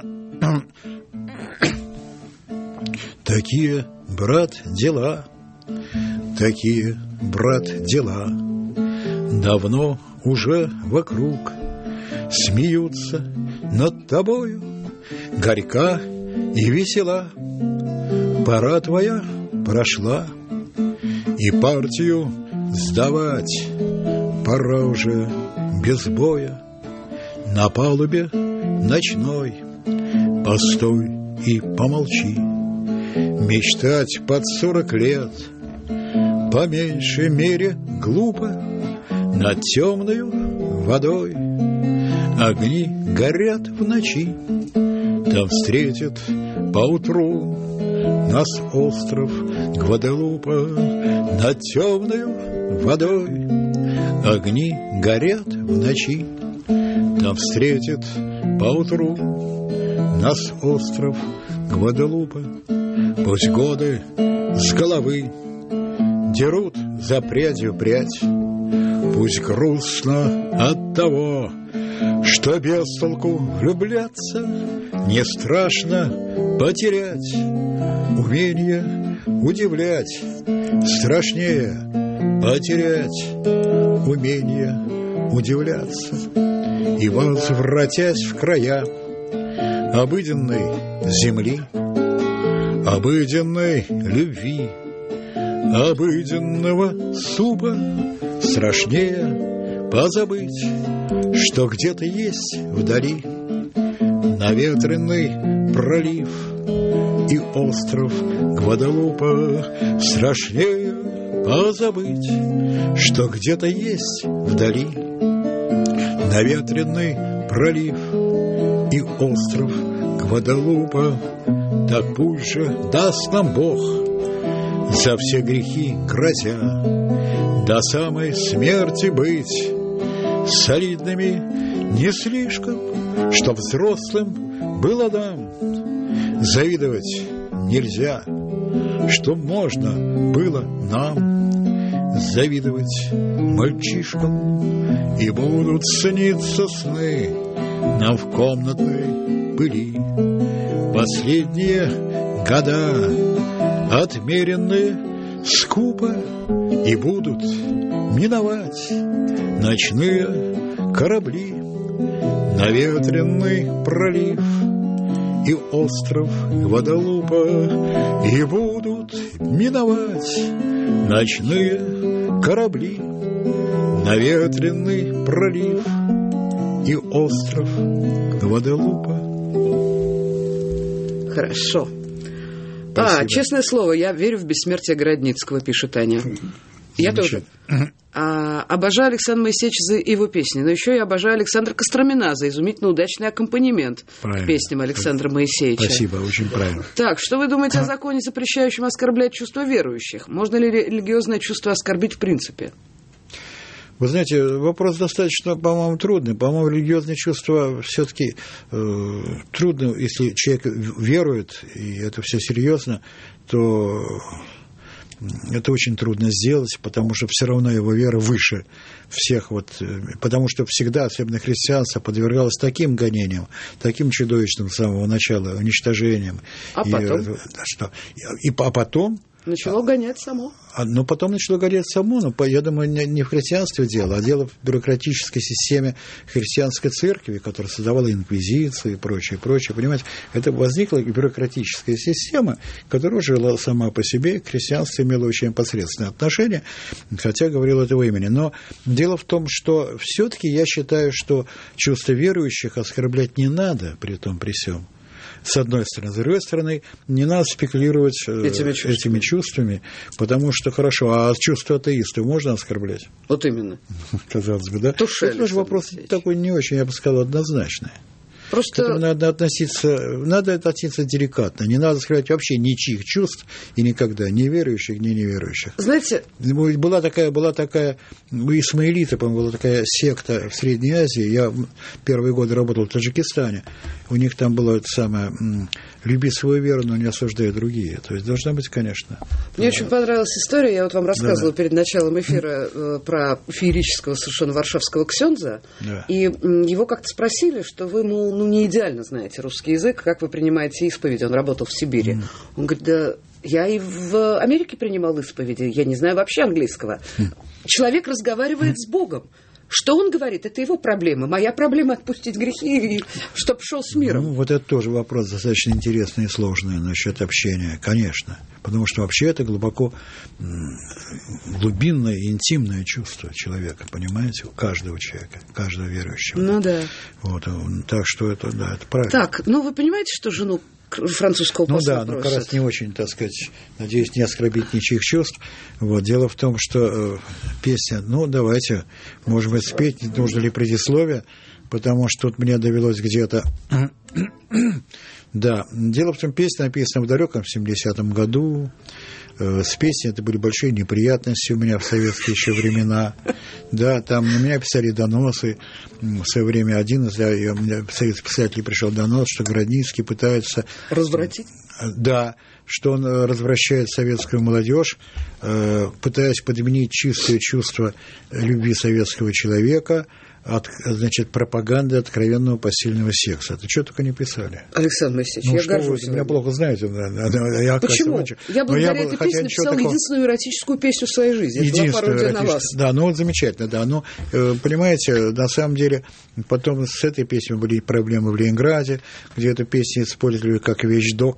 Такие, брат, дела, такие, брат, дела, давно уже вокруг смеются над тобою, горька и весела. Пора твоя прошла, и партию сдавать пора уже без боя. На палубе ночной постой и помолчи. Мечтать под сорок лет по меньшей мере глупо. Над темною водой огни горят в ночи. Там встретит поутру нас остров Гваделупа. Над темною водой огни горят в ночи. Там встретит поутру нас остров Гваделупа. Пусть годы с головы дерут за прядью прядь, пусть грустно от того, что без толку влюбляться, не страшно потерять умение удивлять, страшнее потерять умение удивляться. И возвратясь в края обыденной земли, обыденной любви, обыденного супа, страшнее позабыть, что где-то есть вдали наветренный пролив и остров Гваделупа. Страшнее позабыть, что где-то есть вдали наветренный пролив и остров Гваделупа. Так пусть же даст нам Бог за все грехи грозя до самой смерти быть солидными не слишком, чтоб взрослым было нам завидовать нельзя, чтоб можно было нам завидовать мальчишкам, и будут сниться сны нам в комнатной пыли. Последние года отмеренные скупо, и будут миновать ночные корабли, наветренный пролив и остров Гваделупа, и будут миновать ночные корабли, наветренный пролив и остров Гваделупа. Хорошо. Спасибо. А, честное слово, я верю в бессмертие Городницкого, пишет Аня. Я тоже. А, обожаю Александра Моисеевича за его песни, но еще я обожаю Александра Костромина за изумительно удачный аккомпанемент правильно. К песням Александра Моисеевича. Спасибо, очень правильно. Так, что вы думаете о законе, запрещающем оскорблять чувства верующих? Можно ли религиозное чувство оскорбить в принципе? Вы знаете, вопрос достаточно, по-моему, трудный. По-моему, религиозные чувства все-таки э, трудно, если человек верует, и это все серьезно, то это очень трудно сделать, потому что все равно его вера выше всех. Вот, потому что всегда, особенно христианство, подвергалось таким гонениям, таким чудовищным с самого начала уничтожением. А потом? И, что, и, а потом... Начало гонять само. А, ну, потом начало гонять само, но, я думаю, не, не в христианстве дело, а дело в бюрократической системе христианской церкви, которая создавала инквизицию и прочее, прочее. Понимаете, это возникла бюрократическая система, которая жила сама по себе, к христианству имела очень посредственное отношение, хотя говорил этого имени. Но дело в том, что все-таки я считаю, что чувства верующих оскорблять не надо, при том, при всем. С одной стороны. С другой стороны, не надо спекулировать этими чувствами, этими чувствами, потому что, хорошо, а чувства атеистов можно оскорблять? Вот именно. Казалось бы, да? Туше, это же вопрос такой не очень, я бы сказал, однозначный. Просто... К этому надо относиться, надо относиться деликатно. Не надо сказать вообще ничьих чувств и никогда, ни верующих, ни неверующих. Знаете... Была такая, была такая, исмаилиты, по-моему, была такая секта в Средней Азии. Я первые годы работал в Таджикистане. У них там было это самое, люби свою веру, но не осуждай другие. То есть должна быть, конечно. Мне очень понравилась история, я вот вам рассказывала да. перед началом эфира э, про феерического совершенно варшавского ксёндза. Да. И э, его как-то спросили, что вы, мол, ну, не идеально знаете русский язык, как вы принимаете исповедь? Он работал в Сибири. Mm. Он говорит, да я и в Америке принимал исповеди, я не знаю вообще английского. Mm. Человек разговаривает mm. с Богом. Что он говорит, это его проблема. Моя проблема — отпустить грехи, и чтоб шел с миром. Ну, вот это тоже вопрос достаточно интересный и сложный насчет общения, конечно. Потому что вообще это глубоко глубинное и интимное чувство человека, понимаете, у каждого человека, каждого верующего. Ну да. Вот, так что это, да, это правильно. Так, ну вы понимаете, что жену французского посла Ну да, но как раз не очень, так сказать, надеюсь, не оскорбить ничьих чувств. Вот. Дело в том, что э, песня, ну давайте, может быть, спеть, нужно ли предисловие, потому что тут мне довелось где-то... Да, дело в том, песня написана в далеком семидесятом году. С песней это были большие неприятности у меня в советские еще времена. Да, там на меня писали доносы. В свое время один из я, советских писателей пришел донос, что Городницкий пытается... Развратить? Да, что он развращает советскую молодежь, пытаясь подменить чистое чувство любви советского человека от, значит, пропаганды откровенного постельного секса. Это что только не писали. Александр Моисеевич, ну, я что горжусь. Вы меня плохо знаете. Я, Почему? Я благодаря я, этой песне написал такого... единственную эротическую песню в своей жизни. Это была пародия на вас. Да, ну вот замечательно, да. Но, понимаете, на самом деле, потом с этой песней были проблемы в Ленинграде, где эту песню использовали как вещдок.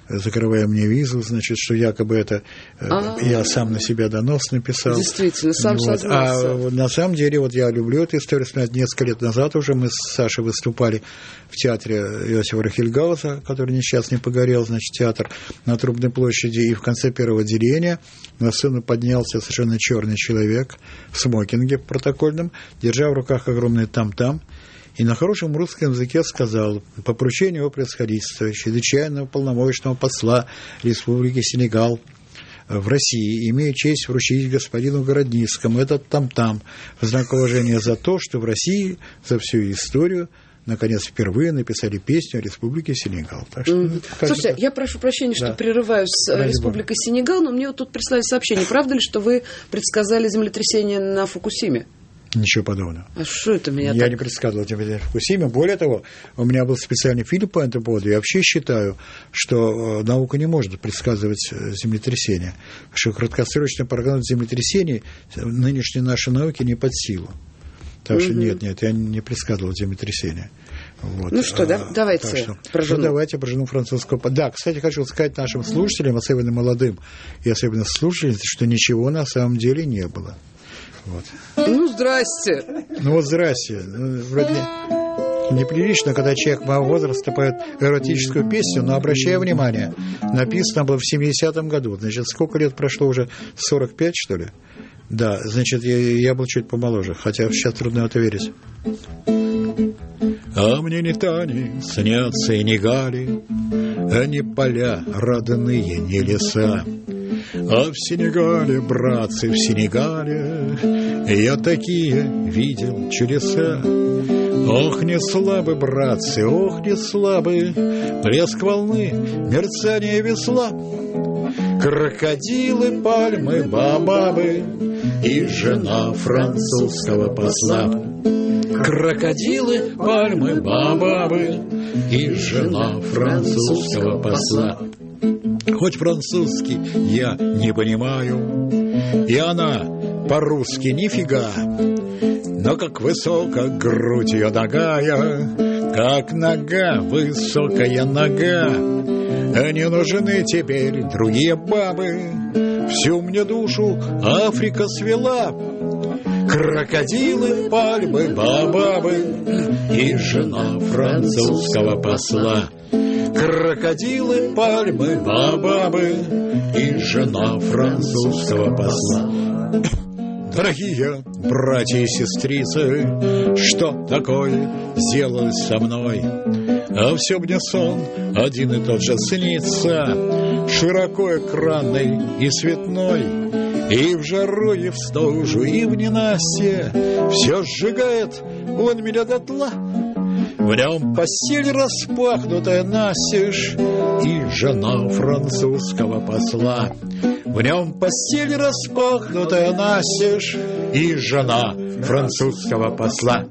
закрывая мне визу, значит, что якобы это А-а-а. я сам на себя донос написал. Действительно, сам вот. сознался. А на самом деле, вот я люблю эту историю. Несколько лет назад уже мы с Сашей выступали в театре Иосифа Рахельгауза, который сейчас не погорел, значит, театр на Трубной площади, и в конце первого отделения на сцену поднялся совершенно черный человек в смокинге протокольном, держа в руках огромный там-там, и на хорошем русском языке сказал: по поручению его превосходительства, чрезвычайного полномочного посла Республики Сенегал в России, имею честь вручить господину Городницкому этот там-там в знак уважения за то, что в России за всю историю наконец впервые написали песню о Республике Сенегал. Так что, mm-hmm. Слушайте, это... я прошу прощения, что да. прерываю с Ради Республикой Бога. Сенегал, но мне вот тут прислали сообщение. Правда ли, что вы предсказали землетрясение на Фукусиме? Ничего подобного. А что это меня Я так... не предсказывал землетрясение в Фукусиме. Более того, у меня был специальный фильм по этому поводу. Я вообще считаю, что наука не может предсказывать землетрясения. Что краткосрочный прогноз землетрясений нынешней нашей науки не под силу. Так что нет, нет, я не предсказывал землетрясения. Вот. Ну что, да, давайте что, про жену. Ну, давайте про жену французского. Да, кстати, хочу сказать нашим слушателям, особенно молодым и особенно слушателям, что ничего на самом деле не было. Вот. Ну, здрасте. Ну, вот здрасте. Ну, вроде неприлично, когда человек моего возраста поет эротическую песню, но обращаю внимание, написано было в семидесятом году. Значит, сколько лет прошло уже? сорок пять, что ли? Да, значит, я, я был чуть помоложе, хотя сейчас трудно это верить. А мне не Тани снятся и не Гали, а не поля родные, не леса. А в Сенегале, братцы, в Сенегале я такие видел чудеса. Ох, не слабы, братцы, ох, не слабы, плеск волны, мерцание весла, крокодилы, пальмы, бабабы и жена французского посла. Крокодилы, пальмы, бабабы и жена французского посла. Хоть французский я не понимаю, и она по-русски нифига, но как высоко грудь ее ногая, как нога, высокая нога. Не нужны теперь другие бабы, всю мне душу Африка свела. Крокодилы, пальмы, бабабы и жена французского посла. Крокодилы, пальмы, бабабы и жена французского посла. Дорогие братья и сестрицы, что такое сделалось со мной? А все мне сон один и тот же снится, широко экранный и цветной. И в жару, и в стужу, и в ненастье все сжигает он меня дотла. В нем постель распахнутая настежь и жена французского посла. В нем постель распахнутая настежь и жена французского посла.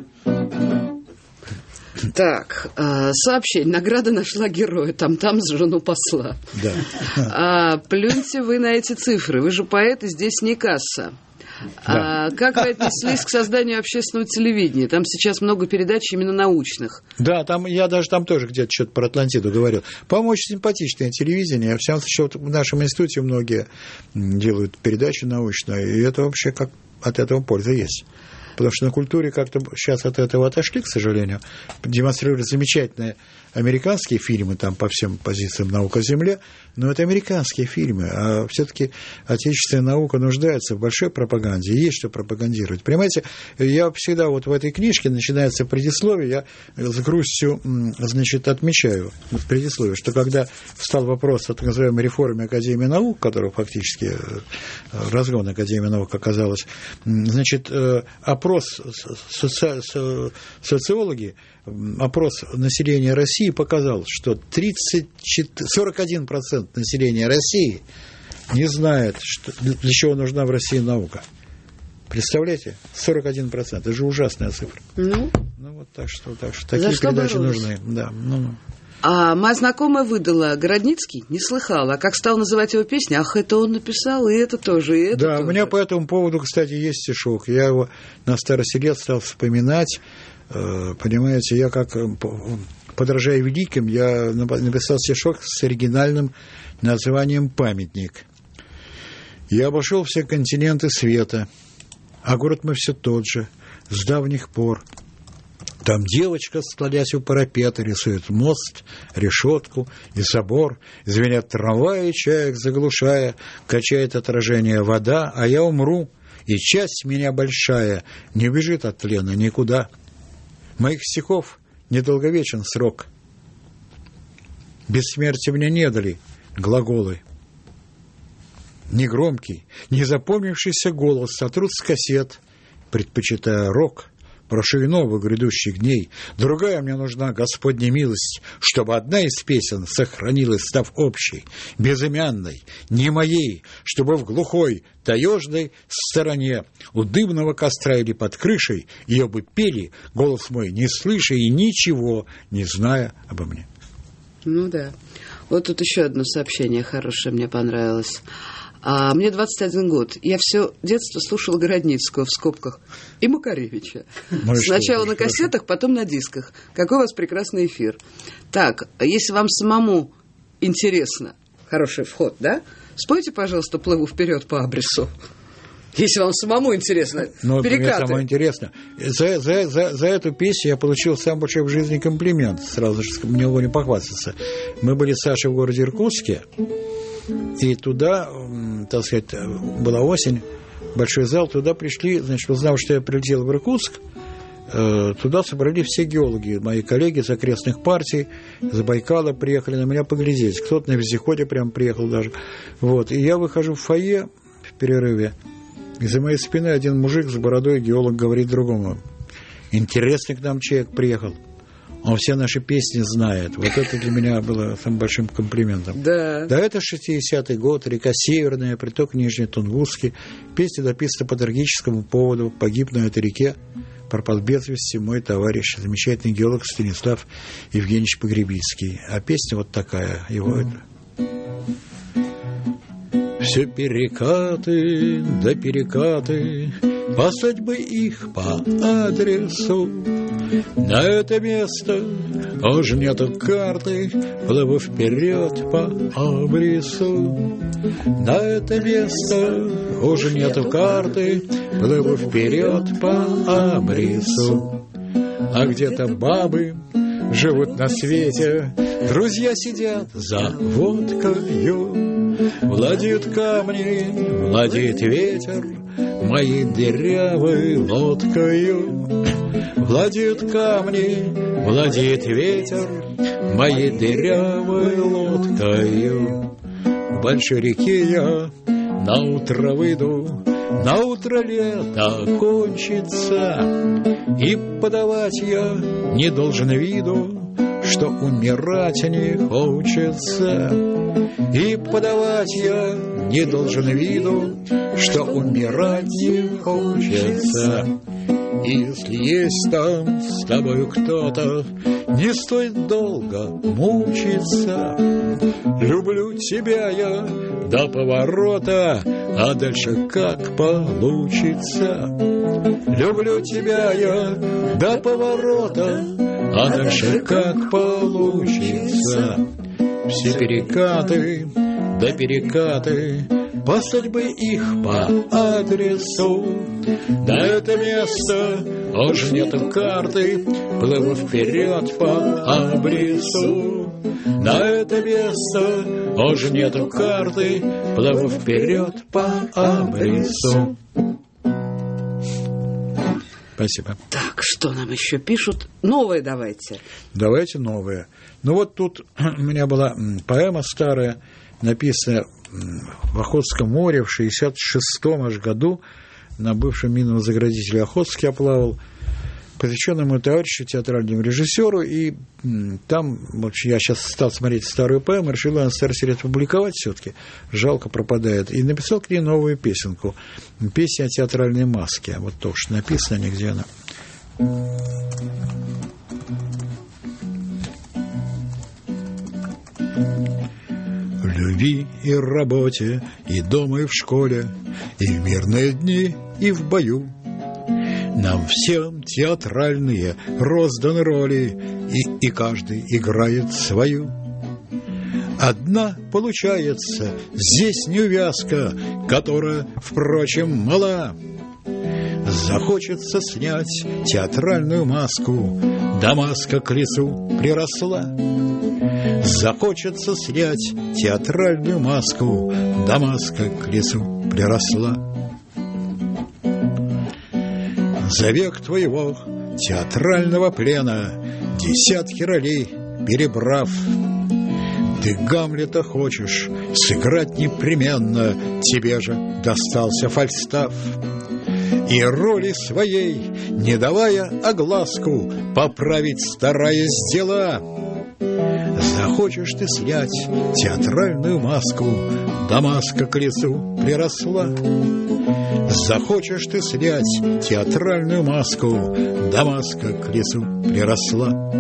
Так, сообщение. Награда нашла героя. Там-там с жену посла. Да. А, плюньте вы на эти цифры. Вы же поэт, и здесь не касса. Да. А, как вы отнеслись к созданию общественного телевидения? Там сейчас много передач именно научных. Да, там я даже там тоже где-то что-то про Атлантиду говорил. По-моему, очень симпатичное телевидение. В всяком случае, вот в нашем институте многие делают передачи научные, и это вообще как от этого польза есть. Потому что на культуре как-то сейчас от этого отошли, к сожалению. Демонстрируют замечательные американские фильмы там по всем позициям «Наука о Земле», но это американские фильмы, а все-таки отечественная наука нуждается в большой пропаганде, есть что пропагандировать. Понимаете, я всегда вот в этой книжке начинается предисловие, я с грустью, значит, отмечаю в предисловии, что когда встал вопрос о так называемой реформе Академии наук, которая фактически разгон Академии наук оказалась, значит, опрос соци... социологи, опрос населения России показал, что тридцать четыре, сорок один процент населения России не знает, что, для чего нужна в России наука. Представляете? сорок один процент. Это же ужасная цифра. Ну, ну вот так что, так что такие передачи нужны. Да, ну. А моя знакомая выдала Городницкий, не слыхала. А как стал называть его песни, ах, это он написал, и это тоже, и это Да, тоже. У меня по этому поводу, кстати, есть стишок. Я его на старости лет стал вспоминать. Понимаете, я как подражая великим, я написал стишок с оригинальным названием «Памятник». Я обошел все континенты света, а город мой все тот же, с давних пор. Там девочка, склонясь у парапета, рисует мост, решетку и собор. Звенят трамваи, чаек заглушая, качает отражение вода, а я умру, и часть меня большая не убежит от тлена никуда. Моих стихов недолговечен срок. Бессмертия мне не дали глаголы. Негромкий, незапомнившийся голос сотрут с кассет, предпочитая рок. Прошу иного грядущих дней. Другая мне нужна Господня милость, чтобы одна из песен сохранилась, став общей, безымянной, не моей, чтобы в глухой, таежной стороне у дымного костра или под крышей ее бы пели, голос мой не слыша и ничего не зная обо мне. Ну да. Вот тут еще одно сообщение хорошее мне понравилось. А мне двадцать один год. Я все детство слушала Городницкого, в скобках, и Макаревича. Ну, сначала на кассетах, потом на дисках. Какой у вас прекрасный эфир. Так, если вам самому интересно, хороший вход, да? Спойте, пожалуйста, «Плыву вперед по абрису». Если вам самому интересно, ну, перекаты. Мне самое интересно. За, за, за, за эту песню я получил самый большой в жизни комплимент. Сразу же мне его не похвастаться. Мы были с Сашей в городе Иркутске. И туда, так сказать, была осень, большой зал, туда пришли, значит, узнав, что я прилетел в Иркутск, туда собрали все геологи, мои коллеги из окрестных партий, из Байкала приехали на меня поглядеть, кто-то на вездеходе прям приехал даже, вот, и я выхожу в фойе в перерыве, и за моей спиной один мужик с бородой, геолог, говорит другому: интересный к нам человек приехал. Он все наши песни знает. Вот это для меня было самым большим комплиментом. Да. Да, это шестидесятый год, река Северная, приток Нижний Тунгусский. Песня написана по трагическому поводу. Погиб на этой реке, пропал без вести мой товарищ, замечательный геолог Станислав Евгеньевич Погребицкий. А песня вот такая. Его mm. это... Все перекаты, да перекаты, послать бы их по адресу. На это место уже нету карты, плыву вперед по абрису. На это место уже нету карты, плыву вперед по абрису. А где-то бабы живут на свете, друзья сидят за водкою. Владеют камни, владеет ветер моей дырявой лодкою. Владеют камни, владеет ветер моей дырявой лодкою. В большой реке я на утро выйду, на утро лето кончится, и подавать я не должен виду, что умирать не хочется. И подавать я не должен виду, что умирать не хочется. Если есть там с тобою кто-то, не стоит долго мучиться. Люблю тебя я до поворота, а дальше как получится. Люблю тебя я до поворота, а дальше как получится. Все перекаты, да перекаты, послать бы их по адресу. На это место уже нету карты, плыву вперед по абрису. На это место уже нету карты, плыву вперед по абрису. Спасибо. Так, что нам еще пишут? Новое давайте. Давайте новое. Ну вот тут у меня была поэма старая, написанная в Охотском море в шестьдесят шестом аж году. На бывшем минном заградителе Охотске я плавал, посвященному моему товарищу, театральному режиссеру. И там, вообще, я сейчас стал смотреть старую поэму, решил ее на старости опубликовать все-таки. Жалко, пропадает. И написал к ней новую песенку. Песня о театральной маске. Вот то, что написано, нигде она. В любви и работе, и дома, и в школе, и в мирные дни, и в бою. Нам всем театральные розданы роли, и, и каждый играет свою. Одна получается здесь неувязка, которая, впрочем, мала. Захочется снять театральную маску, да маска к лицу приросла. Захочется снять театральную маску, да маска к лицу приросла. За век твоего театрального плена, десятки ролей перебрав, ты Гамлета хочешь сыграть непременно, тебе же достался Фальстаф. И роли своей, не давая огласку, поправить стараясь дела. Захочешь ты снять театральную маску, да маска к лицу приросла. Захочешь ты снять театральную маску, да маска к лицу приросла.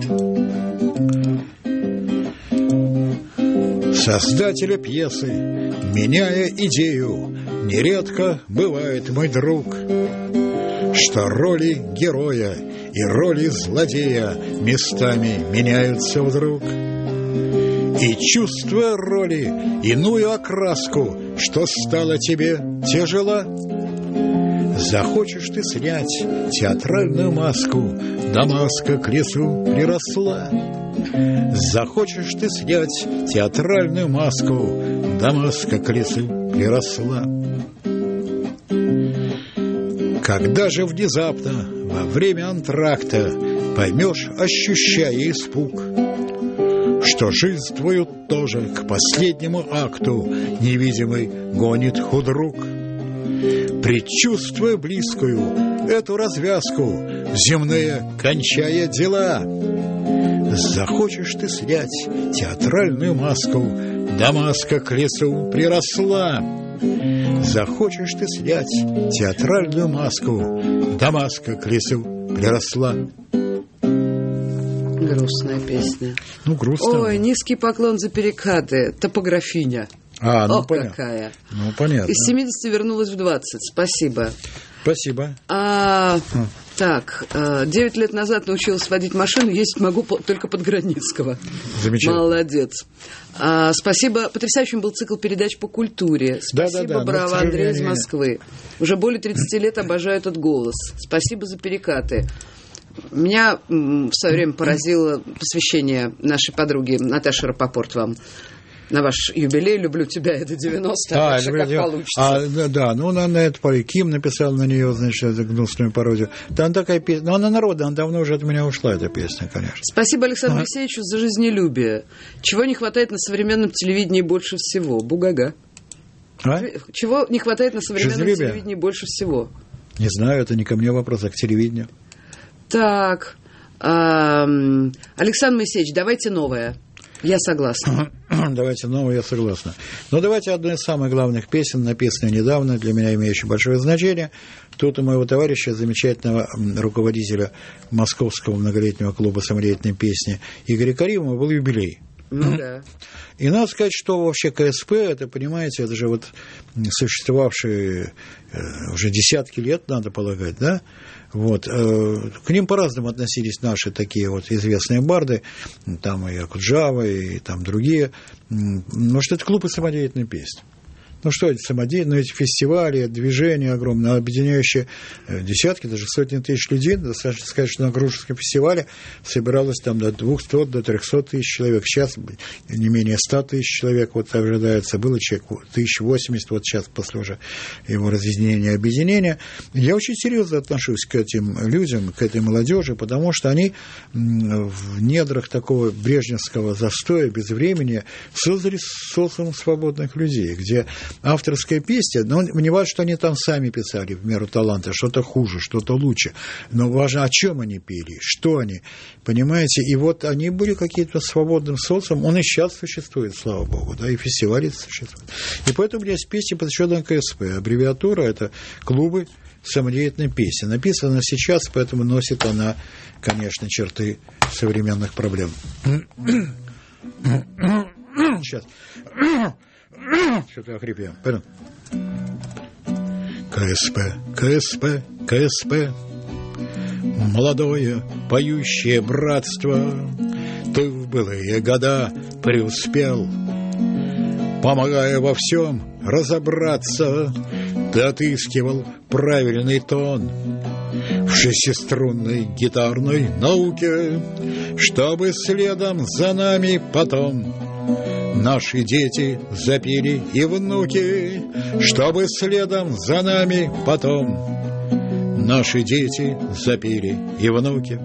Создателя пьесы, меняя идею, нередко бывает, мой друг, что роли героя и роли злодея местами меняются вдруг. И чувствуя роли иную окраску, что стало тебе тяжела, захочешь ты снять театральную маску, да маска к лицу приросла. Захочешь ты снять театральную маску, да маска к лицу приросла. Когда же внезапно во время антракта поймешь, ощущая испуг, что жизнь твою тоже к последнему акту невидимый гонит худрук, предчувствуя близкую эту развязку, земные кончая дела, захочешь ты снять театральную маску, да маска к лицу приросла. Захочешь ты снять театральную маску, да маска к лицу приросла. Грустная песня. Ну, грустно. Ой, низкий поклон за перекаты. Топографиня. А, ну, О, понятно. какая. Ну, понятно. Из семидесяти вернулась в двадцать. Спасибо. Спасибо. А, так, девять лет назад научилась водить машину, ездить могу по- только под Границкого. Замечательно. Молодец. А, спасибо. Потрясающим был цикл передач по культуре. Спасибо, Да-да-да, браво, но, к Андрей из сожалению... Москвы. Уже более тридцати лет обожаю этот голос. Спасибо за перекаты. Меня м, в свое время поразило посвящение нашей подруги Наташи Рапопорт вам. На ваш юбилей «Люблю тебя» — это девяносто, а, а дальше как получится. А, да, да, ну, на, на это пару. Ким написал на нее, значит, эту гнусную пародию. Там такая песня, но она народная, она давно уже от меня ушла, эта песня, конечно. Спасибо Александру а? Алексеевичу за жизнелюбие. Чего не хватает на современном телевидении больше всего? Бугага. А? Чего не хватает на современном Жизнелюбие? телевидении больше всего? Не знаю, это не ко мне вопрос, а к телевидению. Так, эм, Александр Моисеевич, давайте новое. Я согласна. Давайте новое, я согласна. Но давайте одну из самых главных песен, написанную недавно, для меня имеющую большое значение. Тут у моего товарища, замечательного руководителя Московского многолетнего клуба самодеятельной песни Игоря Каримова, был юбилей. Ну да. И надо сказать, что вообще КСП, это, понимаете, это же вот существовавшие уже десятки лет, надо полагать, да? Вот. К ним по-разному относились наши такие вот известные барды, там и Акуджава, и там другие. Но что это клубы самодеятельной песни. Ну что это самодеятельные, ну эти фестивали, движения огромные, объединяющие десятки, даже сотни тысяч людей. Достаточно сказать, что на Грушевском фестивале собиралось там до двухсот, до трехсот тысяч человек. Сейчас не менее ста тысяч человек вот ожидается. Было человек тысяча восемьдесят, вот сейчас после уже его разъединения и объединения. Я очень серьезно отношусь к этим людям, к этой молодежи, потому что они в недрах такого брежневского застоя, безвремени создали социум свободных людей, где авторская песня, но не важно, что они там сами писали в меру таланта, что-то хуже, что-то лучше, но важно, о чем они пели, что они, понимаете, и вот они были каким-то свободным социумом, он и сейчас существует, слава богу, да, и фестивали существуют. И поэтому у меня есть песни, посвященные КСП, аббревиатура — это клубы самодеятельной песни. Написана сейчас, поэтому носит она, конечно, черты современных проблем. Сейчас. Что-то охрипел. Пойдем. КСП, КСП, КСП, молодое поющее братство, ты в былые года преуспел, помогая во всем разобраться, ты отыскивал правильный тон в шестиструнной гитарной науке, чтобы следом за нами потом наши дети запели и внуки, чтобы следом за нами потом наши дети запели и внуки.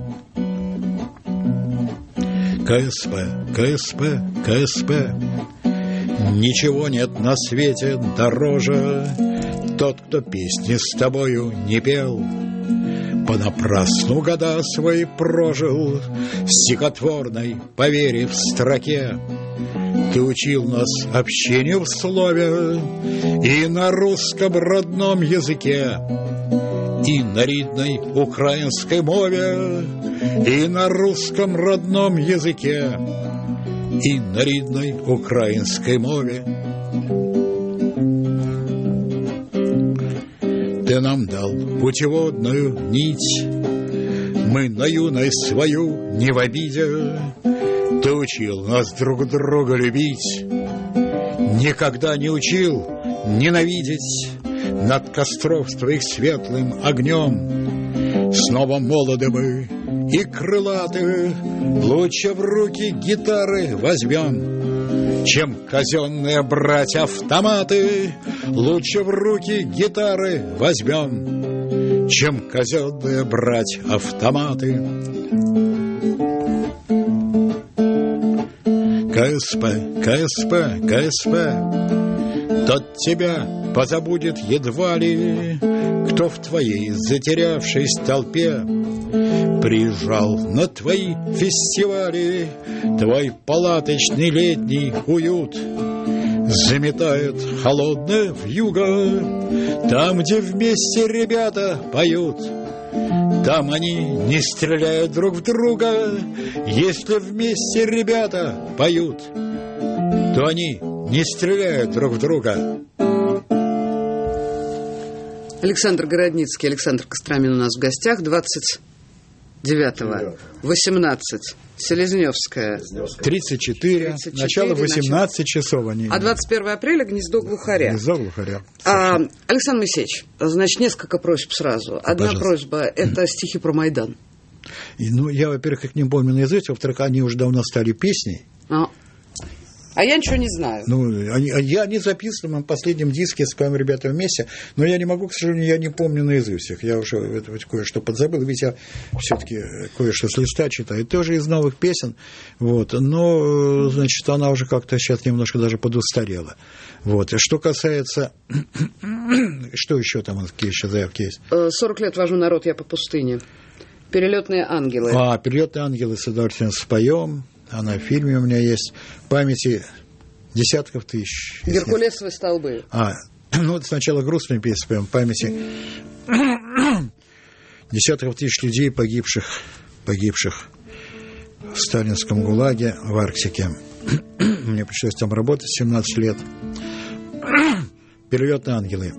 КСП, КСП, КСП, ничего нет на свете дороже. Тот, кто песни с тобою не пел, понапрасну года свои прожил, стихотворной, поверив в строке. Ты учил нас общению в слове и на русском родном языке, и на рідной украинской мове, и на русском родном языке, и на рідной украинской мове. Ты нам дал путеводную нить, мы на юность свою не в обиде. Ты учил нас друг друга любить, никогда не учил ненавидеть. Над костров твоих светлым огнем снова молоды мы и крылаты, лучше в руки гитары возьмем, чем казенные брать автоматы. Лучше в руки гитары возьмем, чем казенные брать автоматы. КСП, КСП, КСП, тот тебя позабудет едва ли, кто в твоей затерявшейся толпе приезжал на твои фестивали. Твой палаточный летний уют заметает холодная вьюга. Там, где вместе ребята поют, там они не стреляют друг в друга. Если вместе ребята поют, то они не стреляют друг в друга. Александр Городницкий, Александр Костромин у нас в гостях. двадцать девятого, восемнадцать, Селезневская. тридцать четыре, тридцать четыре, начало восемнадцать часов они. А двадцать первого апреля «Гнездо глухаря». Гнездо глухаря. А, Александр Моисеевич, значит, несколько просьб сразу. Одна Пожалуйста. Просьба – это стихи про Майдан. И, ну, я, во-первых, их не помню наизусть, во-вторых, они уже давно стали песней. А, а я ничего не знаю. Ну, они, я не записывал в моем последнем диске с вами, ребята, вместе, но я не могу, к сожалению, я не помню наизусть их. Я уже это, кое-что подзабыл, ведь я все-таки кое-что с листа читаю. Тоже из новых песен, вот, но, значит, она уже как-то сейчас немножко даже подустарела. Вот. Что касается... Что еще там, какие еще заявки есть? сорок лет вожу народ я по пустыне. Перелетные ангелы. А, перелетные ангелы с удовольствием споем. Она в фильме у меня есть. Памяти десятков тысяч. Геркулесовые столбы. А, ну вот сначала грустную песню споем. Памяти десятков тысяч людей, погибших, погибших в сталинском ГУЛАГе в Арктике. Мне пришлось там работать семнадцать лет. Перелетные ангелы.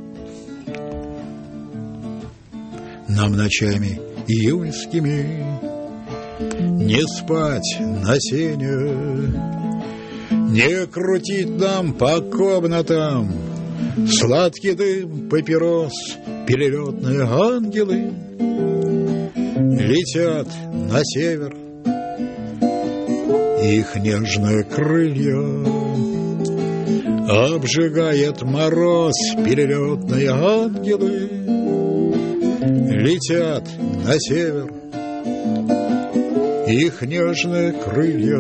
Нам ночами июньскими не спать на сене, не крутить нам по комнатам сладкий дым папирос. Перелетные ангелы летят на север, их нежные крылья обжигает мороз. Перелетные ангелы летят на север, их нежные крылья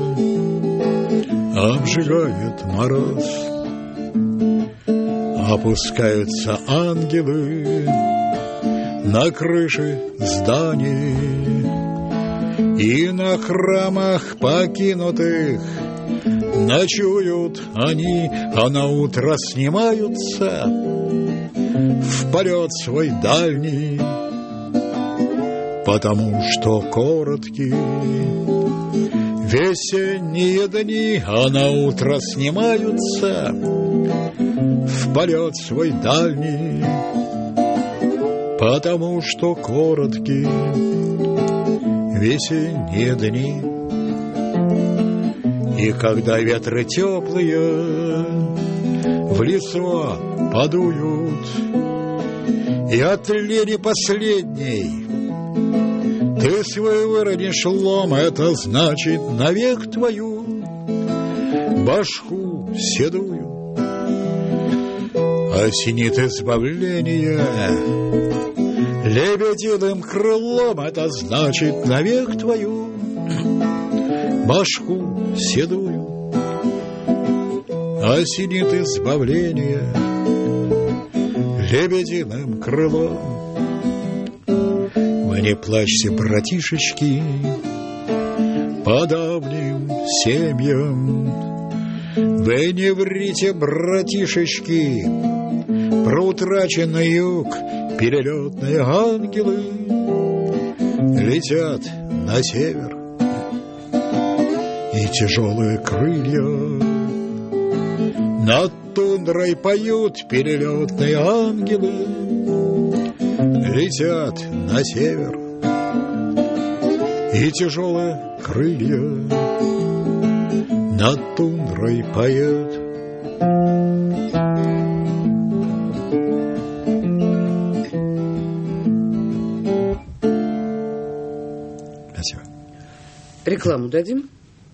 обжигает мороз. Опускаются ангелы на крыши зданий и на храмах покинутых ночуют они, а на утро снимаются в полет свой дальний, потому что короткие весенние дни, а на утро снимаются в полет свой дальний, потому что коротки весенние дни. И когда ветры теплые в лицо подуют, и от лени последней ты свой выронишь лом, это значит навек твою башку седую осенит избавление лебединым крылом, это значит навек твою башку седую осенит избавление лебединым крылом. Вы не плачьте, братишечки, по давним семьям. Вы не врите, братишечки, про утраченный юг. Перелетные ангелы летят на север, и тяжелые крылья над тундрой поют. Перелетные ангелы летят на север, и тяжелые крылья над тундрой поют. Спасибо. Рекламу дадим?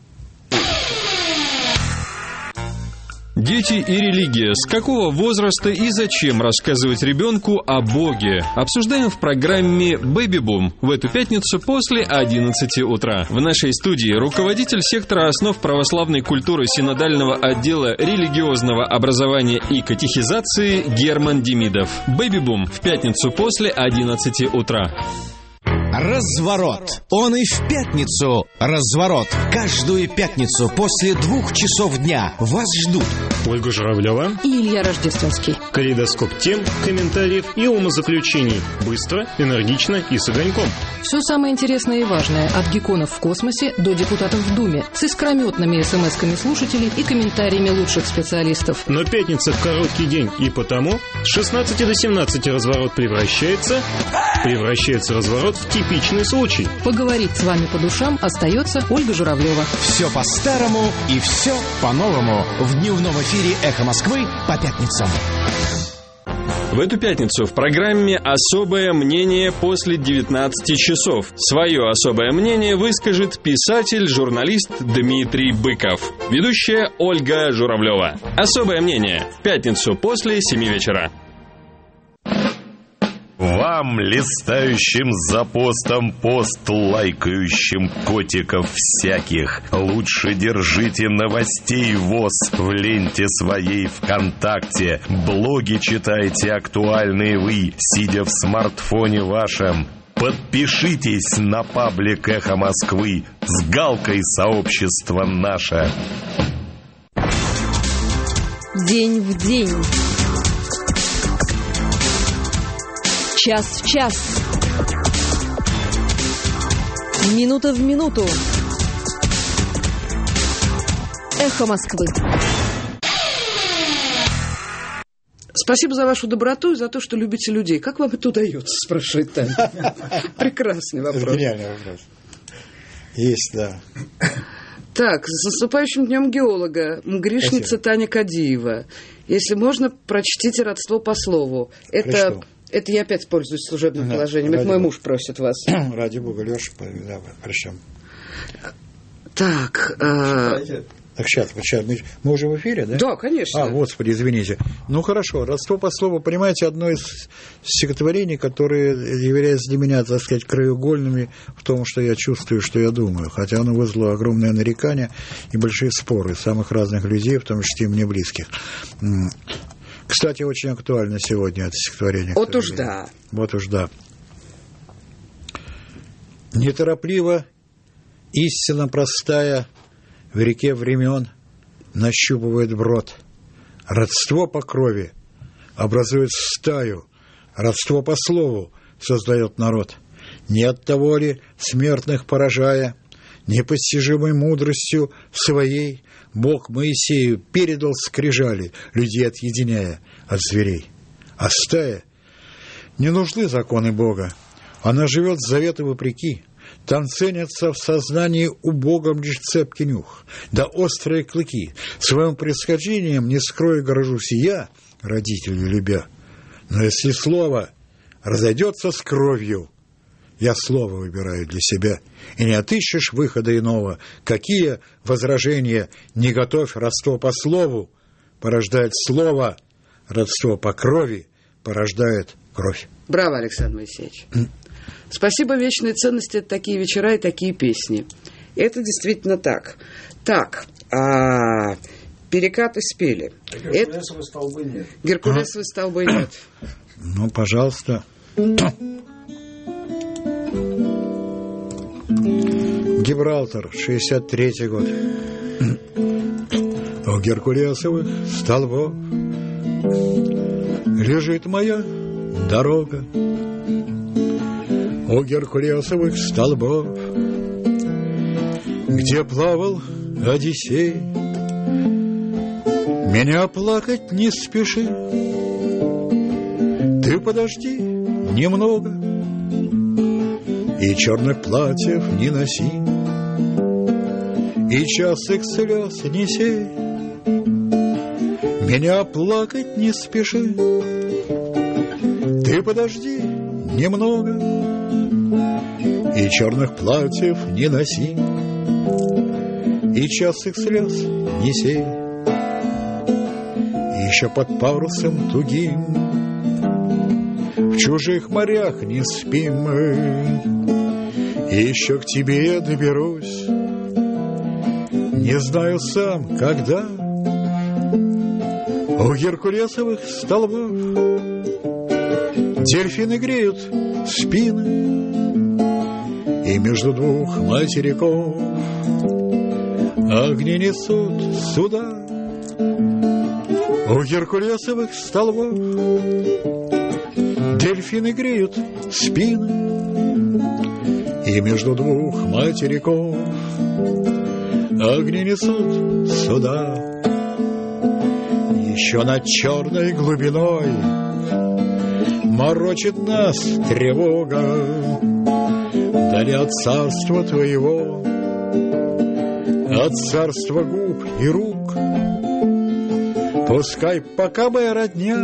Дети и религия. С какого возраста и зачем рассказывать ребенку о Боге? Обсуждаем в программе «Бэби Бум» в эту пятницу после одиннадцати утра. В нашей студии руководитель сектора основ православной культуры синодального отдела религиозного образования и катехизации Герман Демидов. «Бэби Бум» в пятницу после одиннадцати утра. Разворот. Он и в пятницу. Разворот. Каждую пятницу после двух часов дня вас ждут Ольга Журавлева и Илья Рождественский. Калейдоскоп тем, комментариев и умозаключений. Быстро, энергично и с огоньком. Все самое интересное и важное от гекконов в космосе до депутатов в Думе. С искрометными смс-ками слушателей и комментариями лучших специалистов. Но пятница – короткий день, и потому с шестнадцати до семнадцати разворот превращается... Превращается разворот в типичный случай. Поговорить с вами по душам остается Ольга Журавлева. Все по-старому и все по-новому. В дневном эфире «Эхо Москвы» по пятницам. В эту пятницу в программе «Особое мнение» после девятнадцати часов. Свое особое мнение выскажет писатель, журналист Дмитрий Быков. Ведущая Ольга Журавлева. «Особое мнение» в пятницу после семи вечера. Вам, листающим за постом пост, лайкающим котиков всяких, лучше держите новостей ВОС в ленте своей ВКонтакте. Блоги читайте актуальные вы, сидя в смартфоне вашем. Подпишитесь на паблик «Эхо Москвы» с галкой «Сообщество наше». День в день. Час в час. Минута в минуту. Эхо Москвы. Спасибо за вашу доброту и за то, что любите людей. Как вам это удается, спрашивает Таня. Прекрасный вопрос. Гениальный вопрос. Есть, да. Так, с наступающим днем геолога. Грешница Спасибо. Таня Кадиева. Если можно, прочтите родство по слову. Это... Прочту. Это я опять пользуюсь служебным да, положением. Это мой Бога. Муж просит вас. Ради Бога, Леша, да, причем. Так. А... Так, сейчас, сейчас. Мы уже в эфире, да? Да, конечно. А, господи, извините. Ну, хорошо. Родство по слову, понимаете, одно из стихотворений, которые являются для меня, так сказать, краеугольными в том, что я чувствую, что я думаю. Хотя оно вызвало огромное нарекание и большие споры самых разных людей, в том числе и мне близких. Кстати, очень актуально сегодня это стихотворение. Вот уж да. Вот уж да. Неторопливо, истинно простая, в реке времен нащупывает брод. Родство по крови образует стаю, родство по слову создает народ. Не от того ли, смертных поражая, непостижимой мудростью своей, Бог Моисею передал скрижали, людей отъединяя от зверей. А стая Не нужны законы Бога. Она живет с завета вопреки. Там ценятся в сознании у Бога лишь цепкий нюх, да острые клыки. Своим происхождением не скрою горжусь и я, родителей любя. Но если слово разойдется с кровью, я слово выбираю для себя, и не отыщешь выхода иного. Какие возражения, не готовь, родство по слову порождает слово, родство по крови порождает кровь. Браво, Александр Моисеевич. Спасибо вечной ценности, это такие вечера и такие песни. Это действительно так. Так, а перекаты спели. Геркулесовой столбы нет. Геркулесовой столбы нет. Ну, пожалуйста. Гибралтар, шестьдесят третий год. У Геркулесовых столбов лежит моя дорога. У Геркулесовых столбов, где плавал Одиссей, меня плакать не спеши, ты подожди немного и черных платьев не носи, и час их слез не сей, меня плакать не спеши, ты подожди немного и черных платьев не носи, и час их слез не сей. Еще под парусом тугим в чужих морях не спим мы, и еще к тебе я доберусь, не знаю сам, когда. У Геркулесовых столбов дельфины греют спины, и между двух материков огни несут суда. У Геркулесовых столбов дельфины греют спины, и между двух материков огни несут суда. Еще над черной глубиной морочит нас тревога, вдали от царства твоего, от царства губ и рук. Пускай, пока моя родня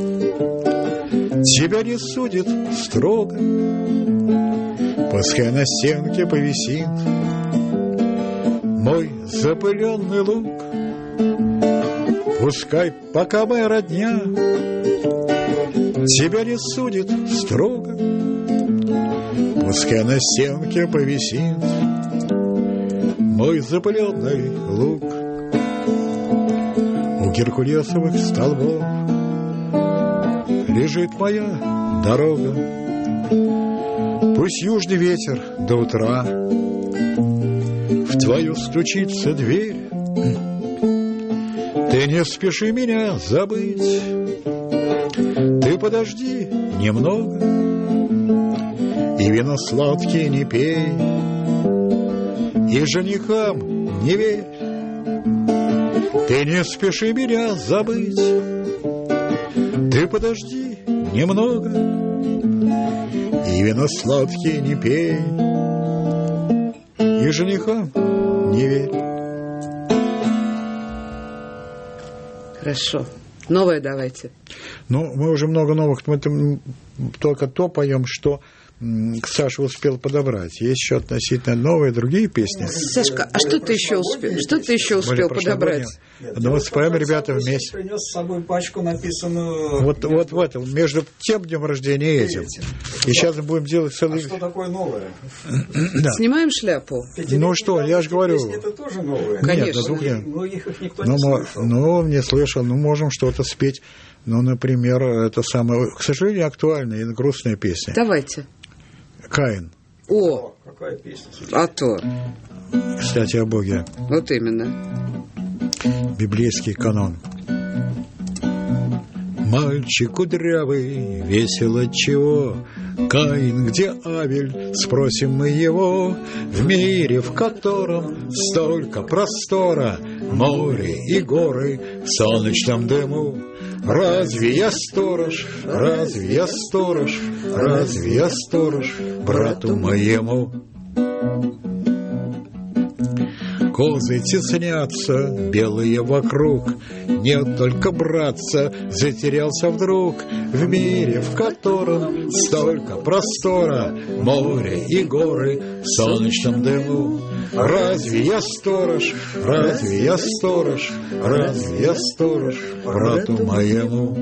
тебя не судит строго, пускай на стенке повисит мой запыленный лук. Пускай, пока моя родня тебя не судит строго, пускай на стенке повисит мой запыленный лук. У Геркулесовых столбов лежит моя дорога, пусть южный ветер до утра в твою стучится дверь. Ты не спеши меня забыть, ты подожди немного, и вино сладкие не пей, и женихам не верь. Ты не спеши меня забыть, ты подожди немного, и вино сладкие не пей, и женихам не верь. Хорошо. Новое давайте. Ну, мы уже много новых, мы только то поем, что Саша успел подобрать. Есть еще относительно новые другие песни. Сашка, а что ты еще успел? Что ты еще успел подобрать? Ну вот споем, ребята, вместе. Принес с собой пачку, написанную... Вот, вот в этом, между тем днем рождения и этим. И сейчас мы будем делать целый... А что такое новое? Да. Снимаем шляпу? Ну что, я же говорю... Песни это тоже новые? Конечно. Нет, многих их никто ну, не слышал. Ну, не слышал. Ну, можем что-то спеть. Ну, например, это самое... К сожалению, актуальная и грустная песня. Давайте. Каин. О, какая песня? А то. Кстати, о Боге. Вот именно. Библейский канон. Мальчик кудрявый, весело чего? Каин, где Авель? Спросим мы его. В мире, в котором столько простора, море и горы в солнечном дыму. Разве я сторож, разве я сторож, разве я сторож брату моему? Козы теснятся, белые вокруг, нет только братца, затерялся вдруг в мире, в котором столько простора, море и горы в солнечном дыму. Разве я сторож, разве я сторож, разве я сторож брату моему?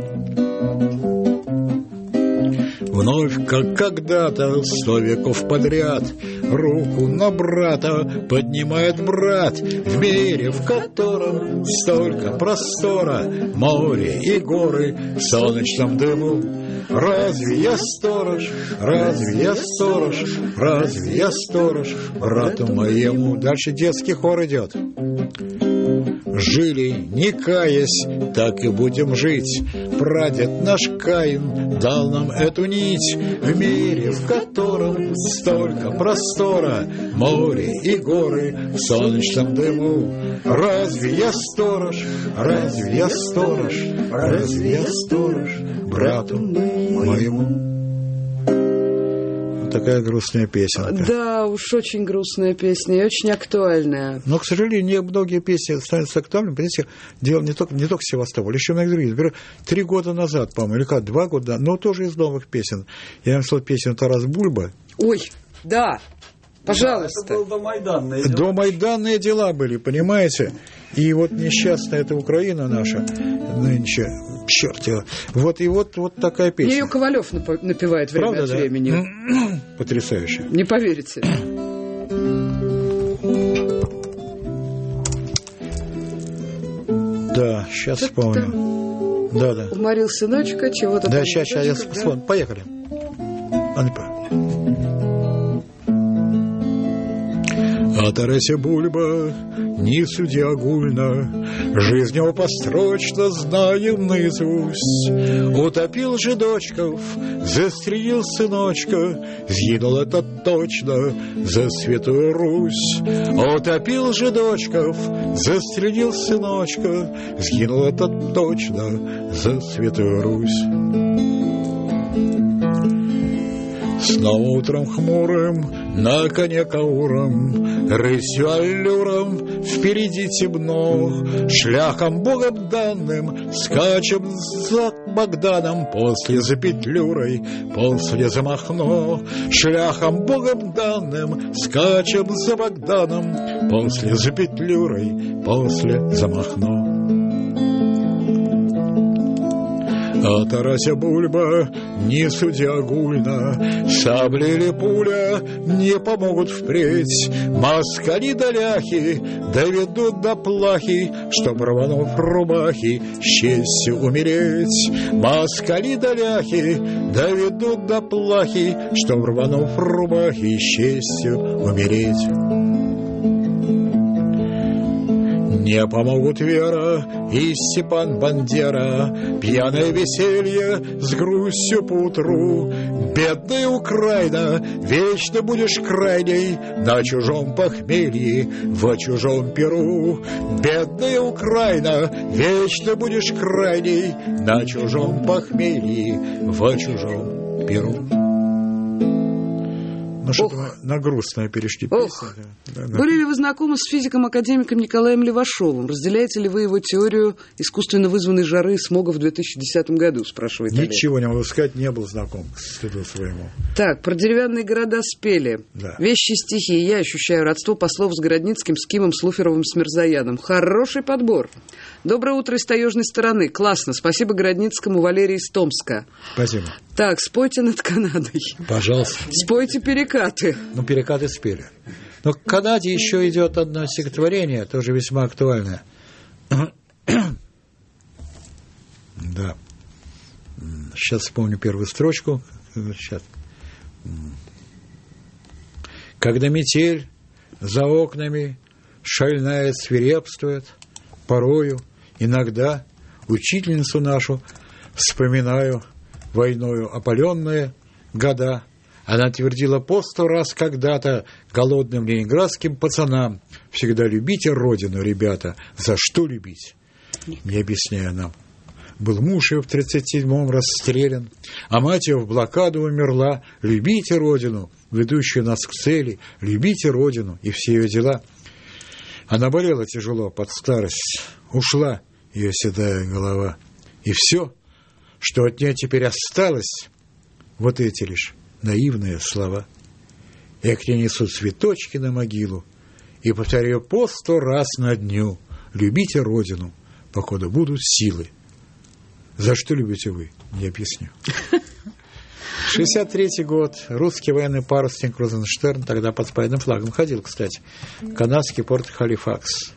Вновь, как когда-то, сто веков подряд, руку на брата поднимает брат в мире, в котором столько простора, море и горы в солнечном дыму. Разве я сторож, разве я сторож, разве я сторож брату моему? Дальше детский хор идет. Жили, не каясь, так и будем жить. Прадед наш Каин дал нам эту нить в мире, в котором столько простора, море и горы в солнечном дыму. Разве я сторож, разве я сторож, разве я сторож брату моему? Такая грустная песенка. Да, уж очень грустная песня и очень актуальная. Но, к сожалению, многие песни становятся актуальными. Понимаете, дело не только, не только Севастополь, еще многие другие. Например, три года назад, по-моему, или как, два года, но тоже из новых песен. Я написал песню «Тарас Бульба». Ой, да, пожалуйста. Да, это было домайданные дела. Домайданные дела были, понимаете? И вот несчастная эта Украина наша нынче, черт его. Вот и вот, вот такая песня. Ее Ковалев напевает время Правда, от да? времени. Потрясающе. Не поверите. Да, сейчас вспомню. Да, да. Уморил сыночка, чего-то. Да, сейчас, сейчас, я вспомню. Поехали. А Тарасе Бульба не суди огульно, жизнь его построчно знаем наизусть. Утопил же дочков, застрелил сыночка, сгинул это точно за Святую Русь. Утопил же дочков, застрелил сыночка, сгинул это точно за Святую Русь. Снова утром хмурым, на коне кауром, рысью аллюром, впереди темно, шляхом Богом данным, скачем за Богданом, после за Петлюрой, после за Махно. Шляхом Богом данным, скачем за Богданом, после за Петлюрой, после за Махно. А Тарася Бульба не суди огульно, сабли или пуля не помогут впредь. Москали да ляхи доведут до плахи, чтоб, рванув рубахи, с честью умереть. Москали да ляхи доведут до плахи, чтоб, рванув рубахи, с честью умереть. Не помогут Вера и Степан Бандера, пьяное веселье с грустью поутру. Бедная Украина, вечно будешь крайней на чужом похмелье, в чужом перу. Бедная Украина, вечно будешь крайней на чужом похмелье, в чужом перу. Ну, что-то на грустное перешли. Ох. Да, да. Были ли вы знакомы с физиком-академиком Николаем Левашовым? Разделяете ли вы его теорию искусственно вызванной жары и смога в две тысячи десятом году, спрашивает Олег. Ничего не могу сказать, не был знаком к стыду своему. Так, про деревянные города спели. Да. Вещи, стихи. Я ощущаю родство послов с Городницким, с Кимом, с Луферовым, с Мирзаяном. Хороший подбор. Доброе утро из таежной стороны. Классно. Спасибо Городницкому, Валерий из Томска. Спасибо. Так, спойте над Канадой. Пожалуйста. Спойте перекаты. Ну, перекаты спели. Но к Канаде еще идет одно стихотворение, тоже весьма актуальное. Да. Сейчас вспомню первую строчку. Сейчас. Когда метель за окнами шальная свирепствует, порою, иногда учительницу нашу вспоминаю, войною опаленные года. Она твердила по сто раз когда-то голодным ленинградским пацанам: всегда любите родину, ребята. За что любить? Не объясняя нам. Был муж ее в тридцать седьмом расстрелян, а мать ее в блокаду умерла. Любите Родину, ведущую нас к цели, любите Родину и все ее дела. Она болела тяжело под старость, ушла ее седая голова. И все, что от нее теперь осталось, вот эти лишь наивные слова. Я к ней несу цветочки на могилу и повторяю по сто раз на дню: любите Родину, покуда будут силы. За что любите вы? Не объясню. шестьдесят третий год. Русский военный парусник Розенштерн тогда под спальным флагом ходил, кстати. Канадский порт Халифакс.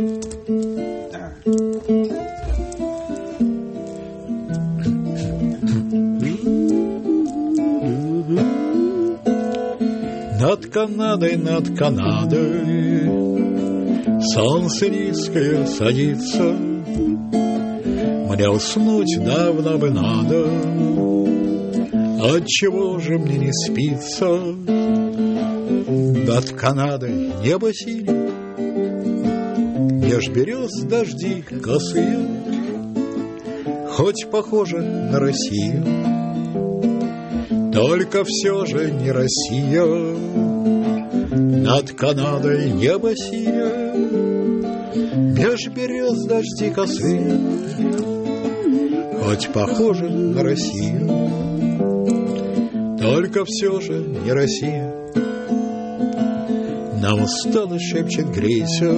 Над Канадой, над Канадой солнце низкое садится. Мне уснуть давно бы надо, отчего же мне не спится? Над Канадой небо синее, меж берез дожди косые, хоть похоже на Россию, только все же не Россия. Над Канадой небо синее, меж берез дожди косые, хоть похоже на Россию, только все же не Россия. Нам устало шепчет грейся,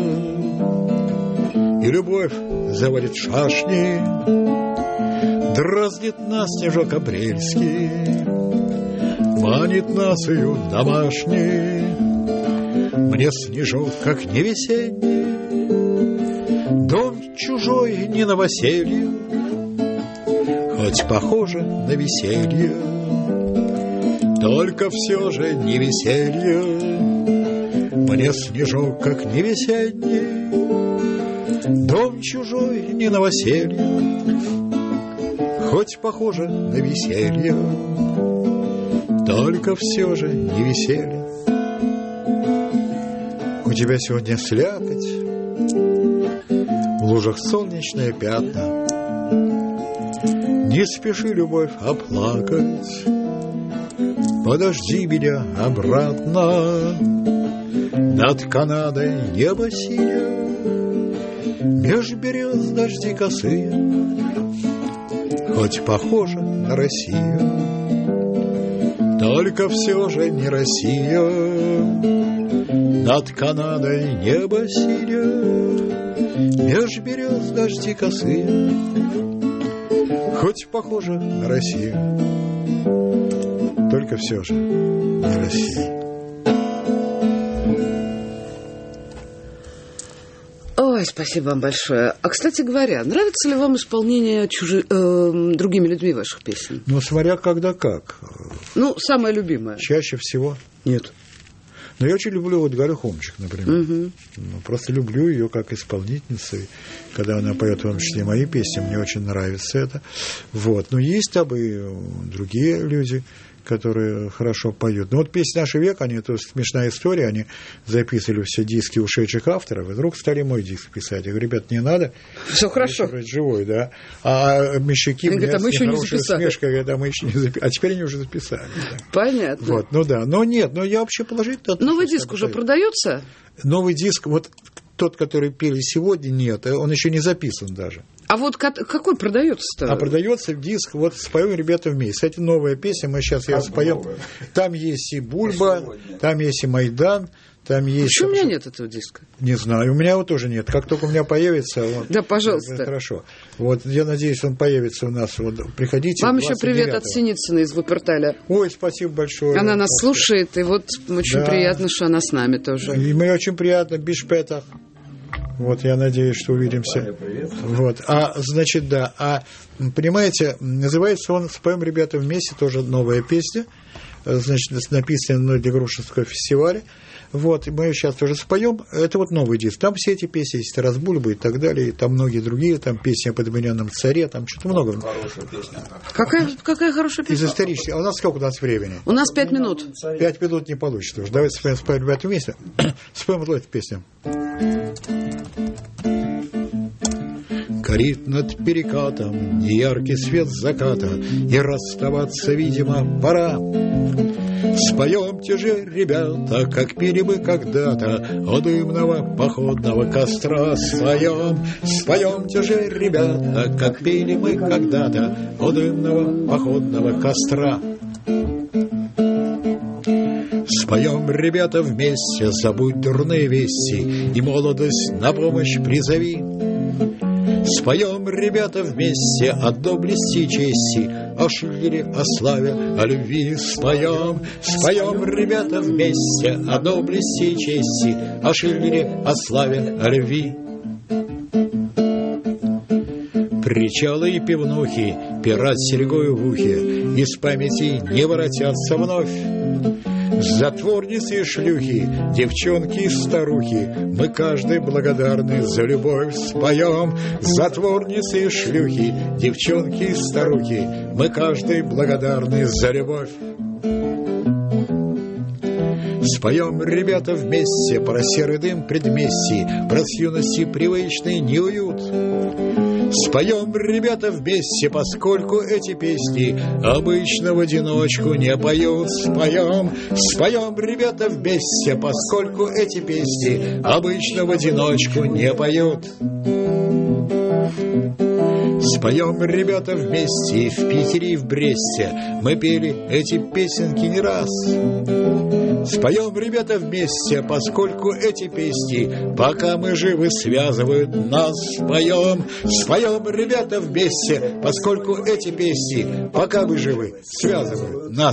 и любовь заводит шашни, дразнит нас снежок апрельский, манит нас ее домашний. Мне снежок, как не весенний, дом чужой не новоселье, хоть похоже на веселье, только все же не веселье. Мне снежок, как не весенний, дом чужой не новоселье, хоть похоже на веселье, только все же не веселье. У тебя сегодня слякоть, в лужах солнечные пятна. Не спеши, любовь, оплакать, подожди меня обратно. Над Канадой небо синее, меж берез дожди косые, хоть похоже на Россию, только все же не Россия. Над Канадой небо синее, меж берез дожди косые, хоть похоже на Россию, только все же не Россия. Ой, спасибо вам большое. А, кстати говоря, нравится ли вам исполнение чужи... э, другими людьми ваших песен? Ну, смотря когда как. Ну, самое любимое. Чаще всего. Нет. Но я очень люблю вот Галю Хомчик, например. Угу. Ну, просто люблю ее как исполнительницу. И когда она поет, в том числе, мои песни, мне очень нравится это. Вот. Но есть там и другие люди, которые хорошо поют. Ну, вот «Песни нашего века», они, это смешная история, они записывали все диски ушедших авторов, и вдруг стали мой диск писать. Я говорю: ребят, не надо. Все хорошо. Живой, да. А мещаки мне говорят, мы еще не записали. Смешка, говорят, мы еще не записали. А теперь они уже записали. Да. Понятно. Вот, ну да. Но нет, но я вообще положительно... Новый диск уже продается? Новый диск, вот тот, который пели сегодня, нет, он еще не записан даже. А вот какой продается-то? А продается диск, вот споем ребята вместе. Кстати, новая песня, мы сейчас ее споем. Там есть и Бульба, там есть и Майдан, там есть... Почему у меня нет этого диска? Не знаю, у меня его тоже нет. Как только у меня появится... Вот, да, пожалуйста. Хорошо. Вот, я надеюсь, он появится у нас. Вот, приходите. Вам еще привет от Синицыной из Вуперталя. Ой, спасибо большое. Она нас слушает, и вот очень да. приятно, что она с нами тоже. И мне очень приятно, Бишпетах. Вот, я надеюсь, что увидимся. Вот, а, значит, да, а, понимаете, называется он «Споем, ребята, вместе», тоже новая песня, значит, написана мной для Грушинского фестиваля. Вот, и мы ее сейчас тоже споем. Это вот новый диск. Там все эти песни есть, Тарас Бульба и так далее, и там многие другие, там песни о подмененном царе, там что-то много. Хорошая песня. Какая, какая хорошая песня? Из исторических. А у нас сколько у нас времени? У нас пять минут. Пять минут не получится уже. Давайте споем, споем, ребята, вместе. Споем вот эту песню. горит над перекатом неяркий свет заката, и расставаться, видимо, пора. Споемте же, ребята, как пили мы когда-то у дымного походного костра. Споем, споемте же, ребята, как пили мы когда-то у дымного походного костра. Споем, ребята, вместе, забудь дурные вести, и молодость на помощь призови. Споем, ребята, вместе о доблести и чести, о Шиллере, о славе, о любви. Споем, споем, ребята, вместе о доблести и чести, о Шиллере, о славе, о любви. Причалы и пивнухи, пират с серьгою в ухе, из памяти не воротятся вновь. Затворницы и шлюхи, девчонки и старухи, мы каждой благодарны за любовь. Споем, затворницы и шлюхи, девчонки и старухи, мы каждой благодарны за любовь. Споем, ребята, вместе про серый дым предместий, про с юности привычный неуют. Споем, ребята, вместе, поскольку эти песни обычно в одиночку не поют. Споем, споем, ребята, вместе, поскольку эти песни обычно в одиночку не поют. Споем, ребята, вместе, и в Питере, и в Бресте мы пели эти песенки не раз. Споем, ребята, вместе, поскольку эти песни, пока мы живы, связывают нас. Споем, споем, ребята, вместе, поскольку эти песни, пока мы живы, связывают нас.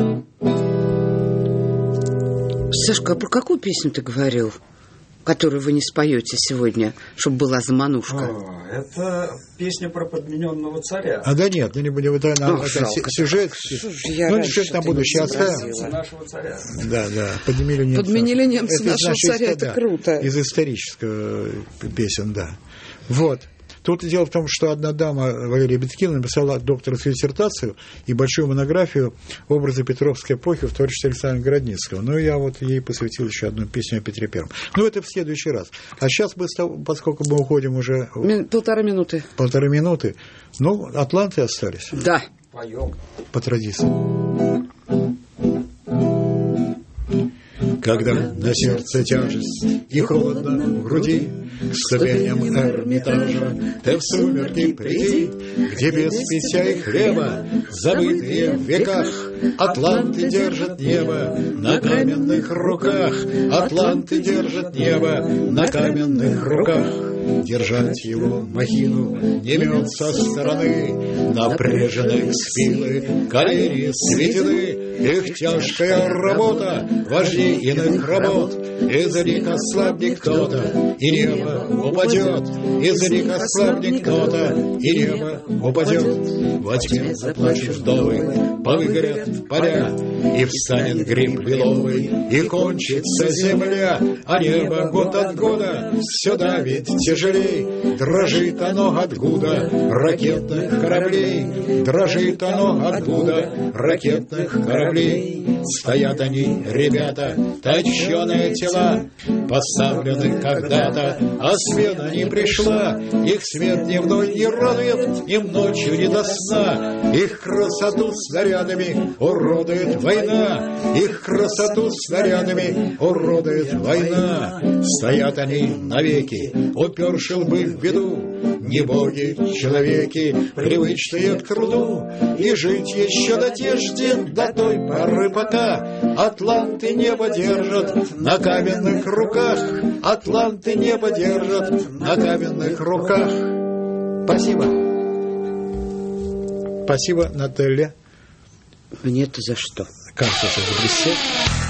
Сашка, а про какую песню ты говорил, которую вы не споете сегодня, чтобы была заманушка? О, это песня про подмененного царя. А да нет, ну не будем, это, Ох, это жалко, сюжет, ну сюжет на будущее оставим. Нашего царя. Да, да, подменили немцев. Подменили немцы это, нашего значит, царя, это да, круто. Из исторического песен, да. Вот. Тут дело в том, что одна дама, Валерия Беткина, написала докторскую диссертацию и большую монографию образа Петровской эпохи в творчестве Александра Городницкого. Ну, я вот ей посвятил еще одну песню о Петре Первом. Ну, это в следующий раз. А сейчас, мы, поскольку мы уходим уже... Мин, полтора минуты. Полторы минуты. Ну, атланты остались. Да. Поем. По традиции. Когда на сердце тяжесть и холодно в груди, к ступеням Эрмитажа ты в сумерки приди, где без питья и хлеба, забытые в веках, атланты держат небо на каменных руках. Атланты держат небо на каменных руках. Держать его махину не мед со стороны, напряженных спины колени светены. Их тяжкая работа важнее иных работ. Из них ослабнет кто-то, и небо упадет. Из них ослабнет кто-то, и небо упадет. Во тьме заплачут вдовы, повыгорят поля, и встанет гриб лиловый, и кончится земля. А небо год от года все давит тяжелей. Дрожит оно от гуда ракетных кораблей. Дрожит оно от гуда ракетных кораблей. Стоят они, ребята, точеные тела, поставлены когда-то, а смена не пришла. Их свет дневной не радует, им ночью не до сна. Их красоту снарядами уродует война. Их красоту снарядами уродует война. Стоят они навеки, уперши лбы в беду. Не боги, человеки, привычные к труду, и жить еще до тежди, до той поры, пока атланты небо держат на каменных руках. Атланты небо держат на каменных руках. Спасибо. Спасибо, Наталья. Мне-то за что? Кажется, что за блестет.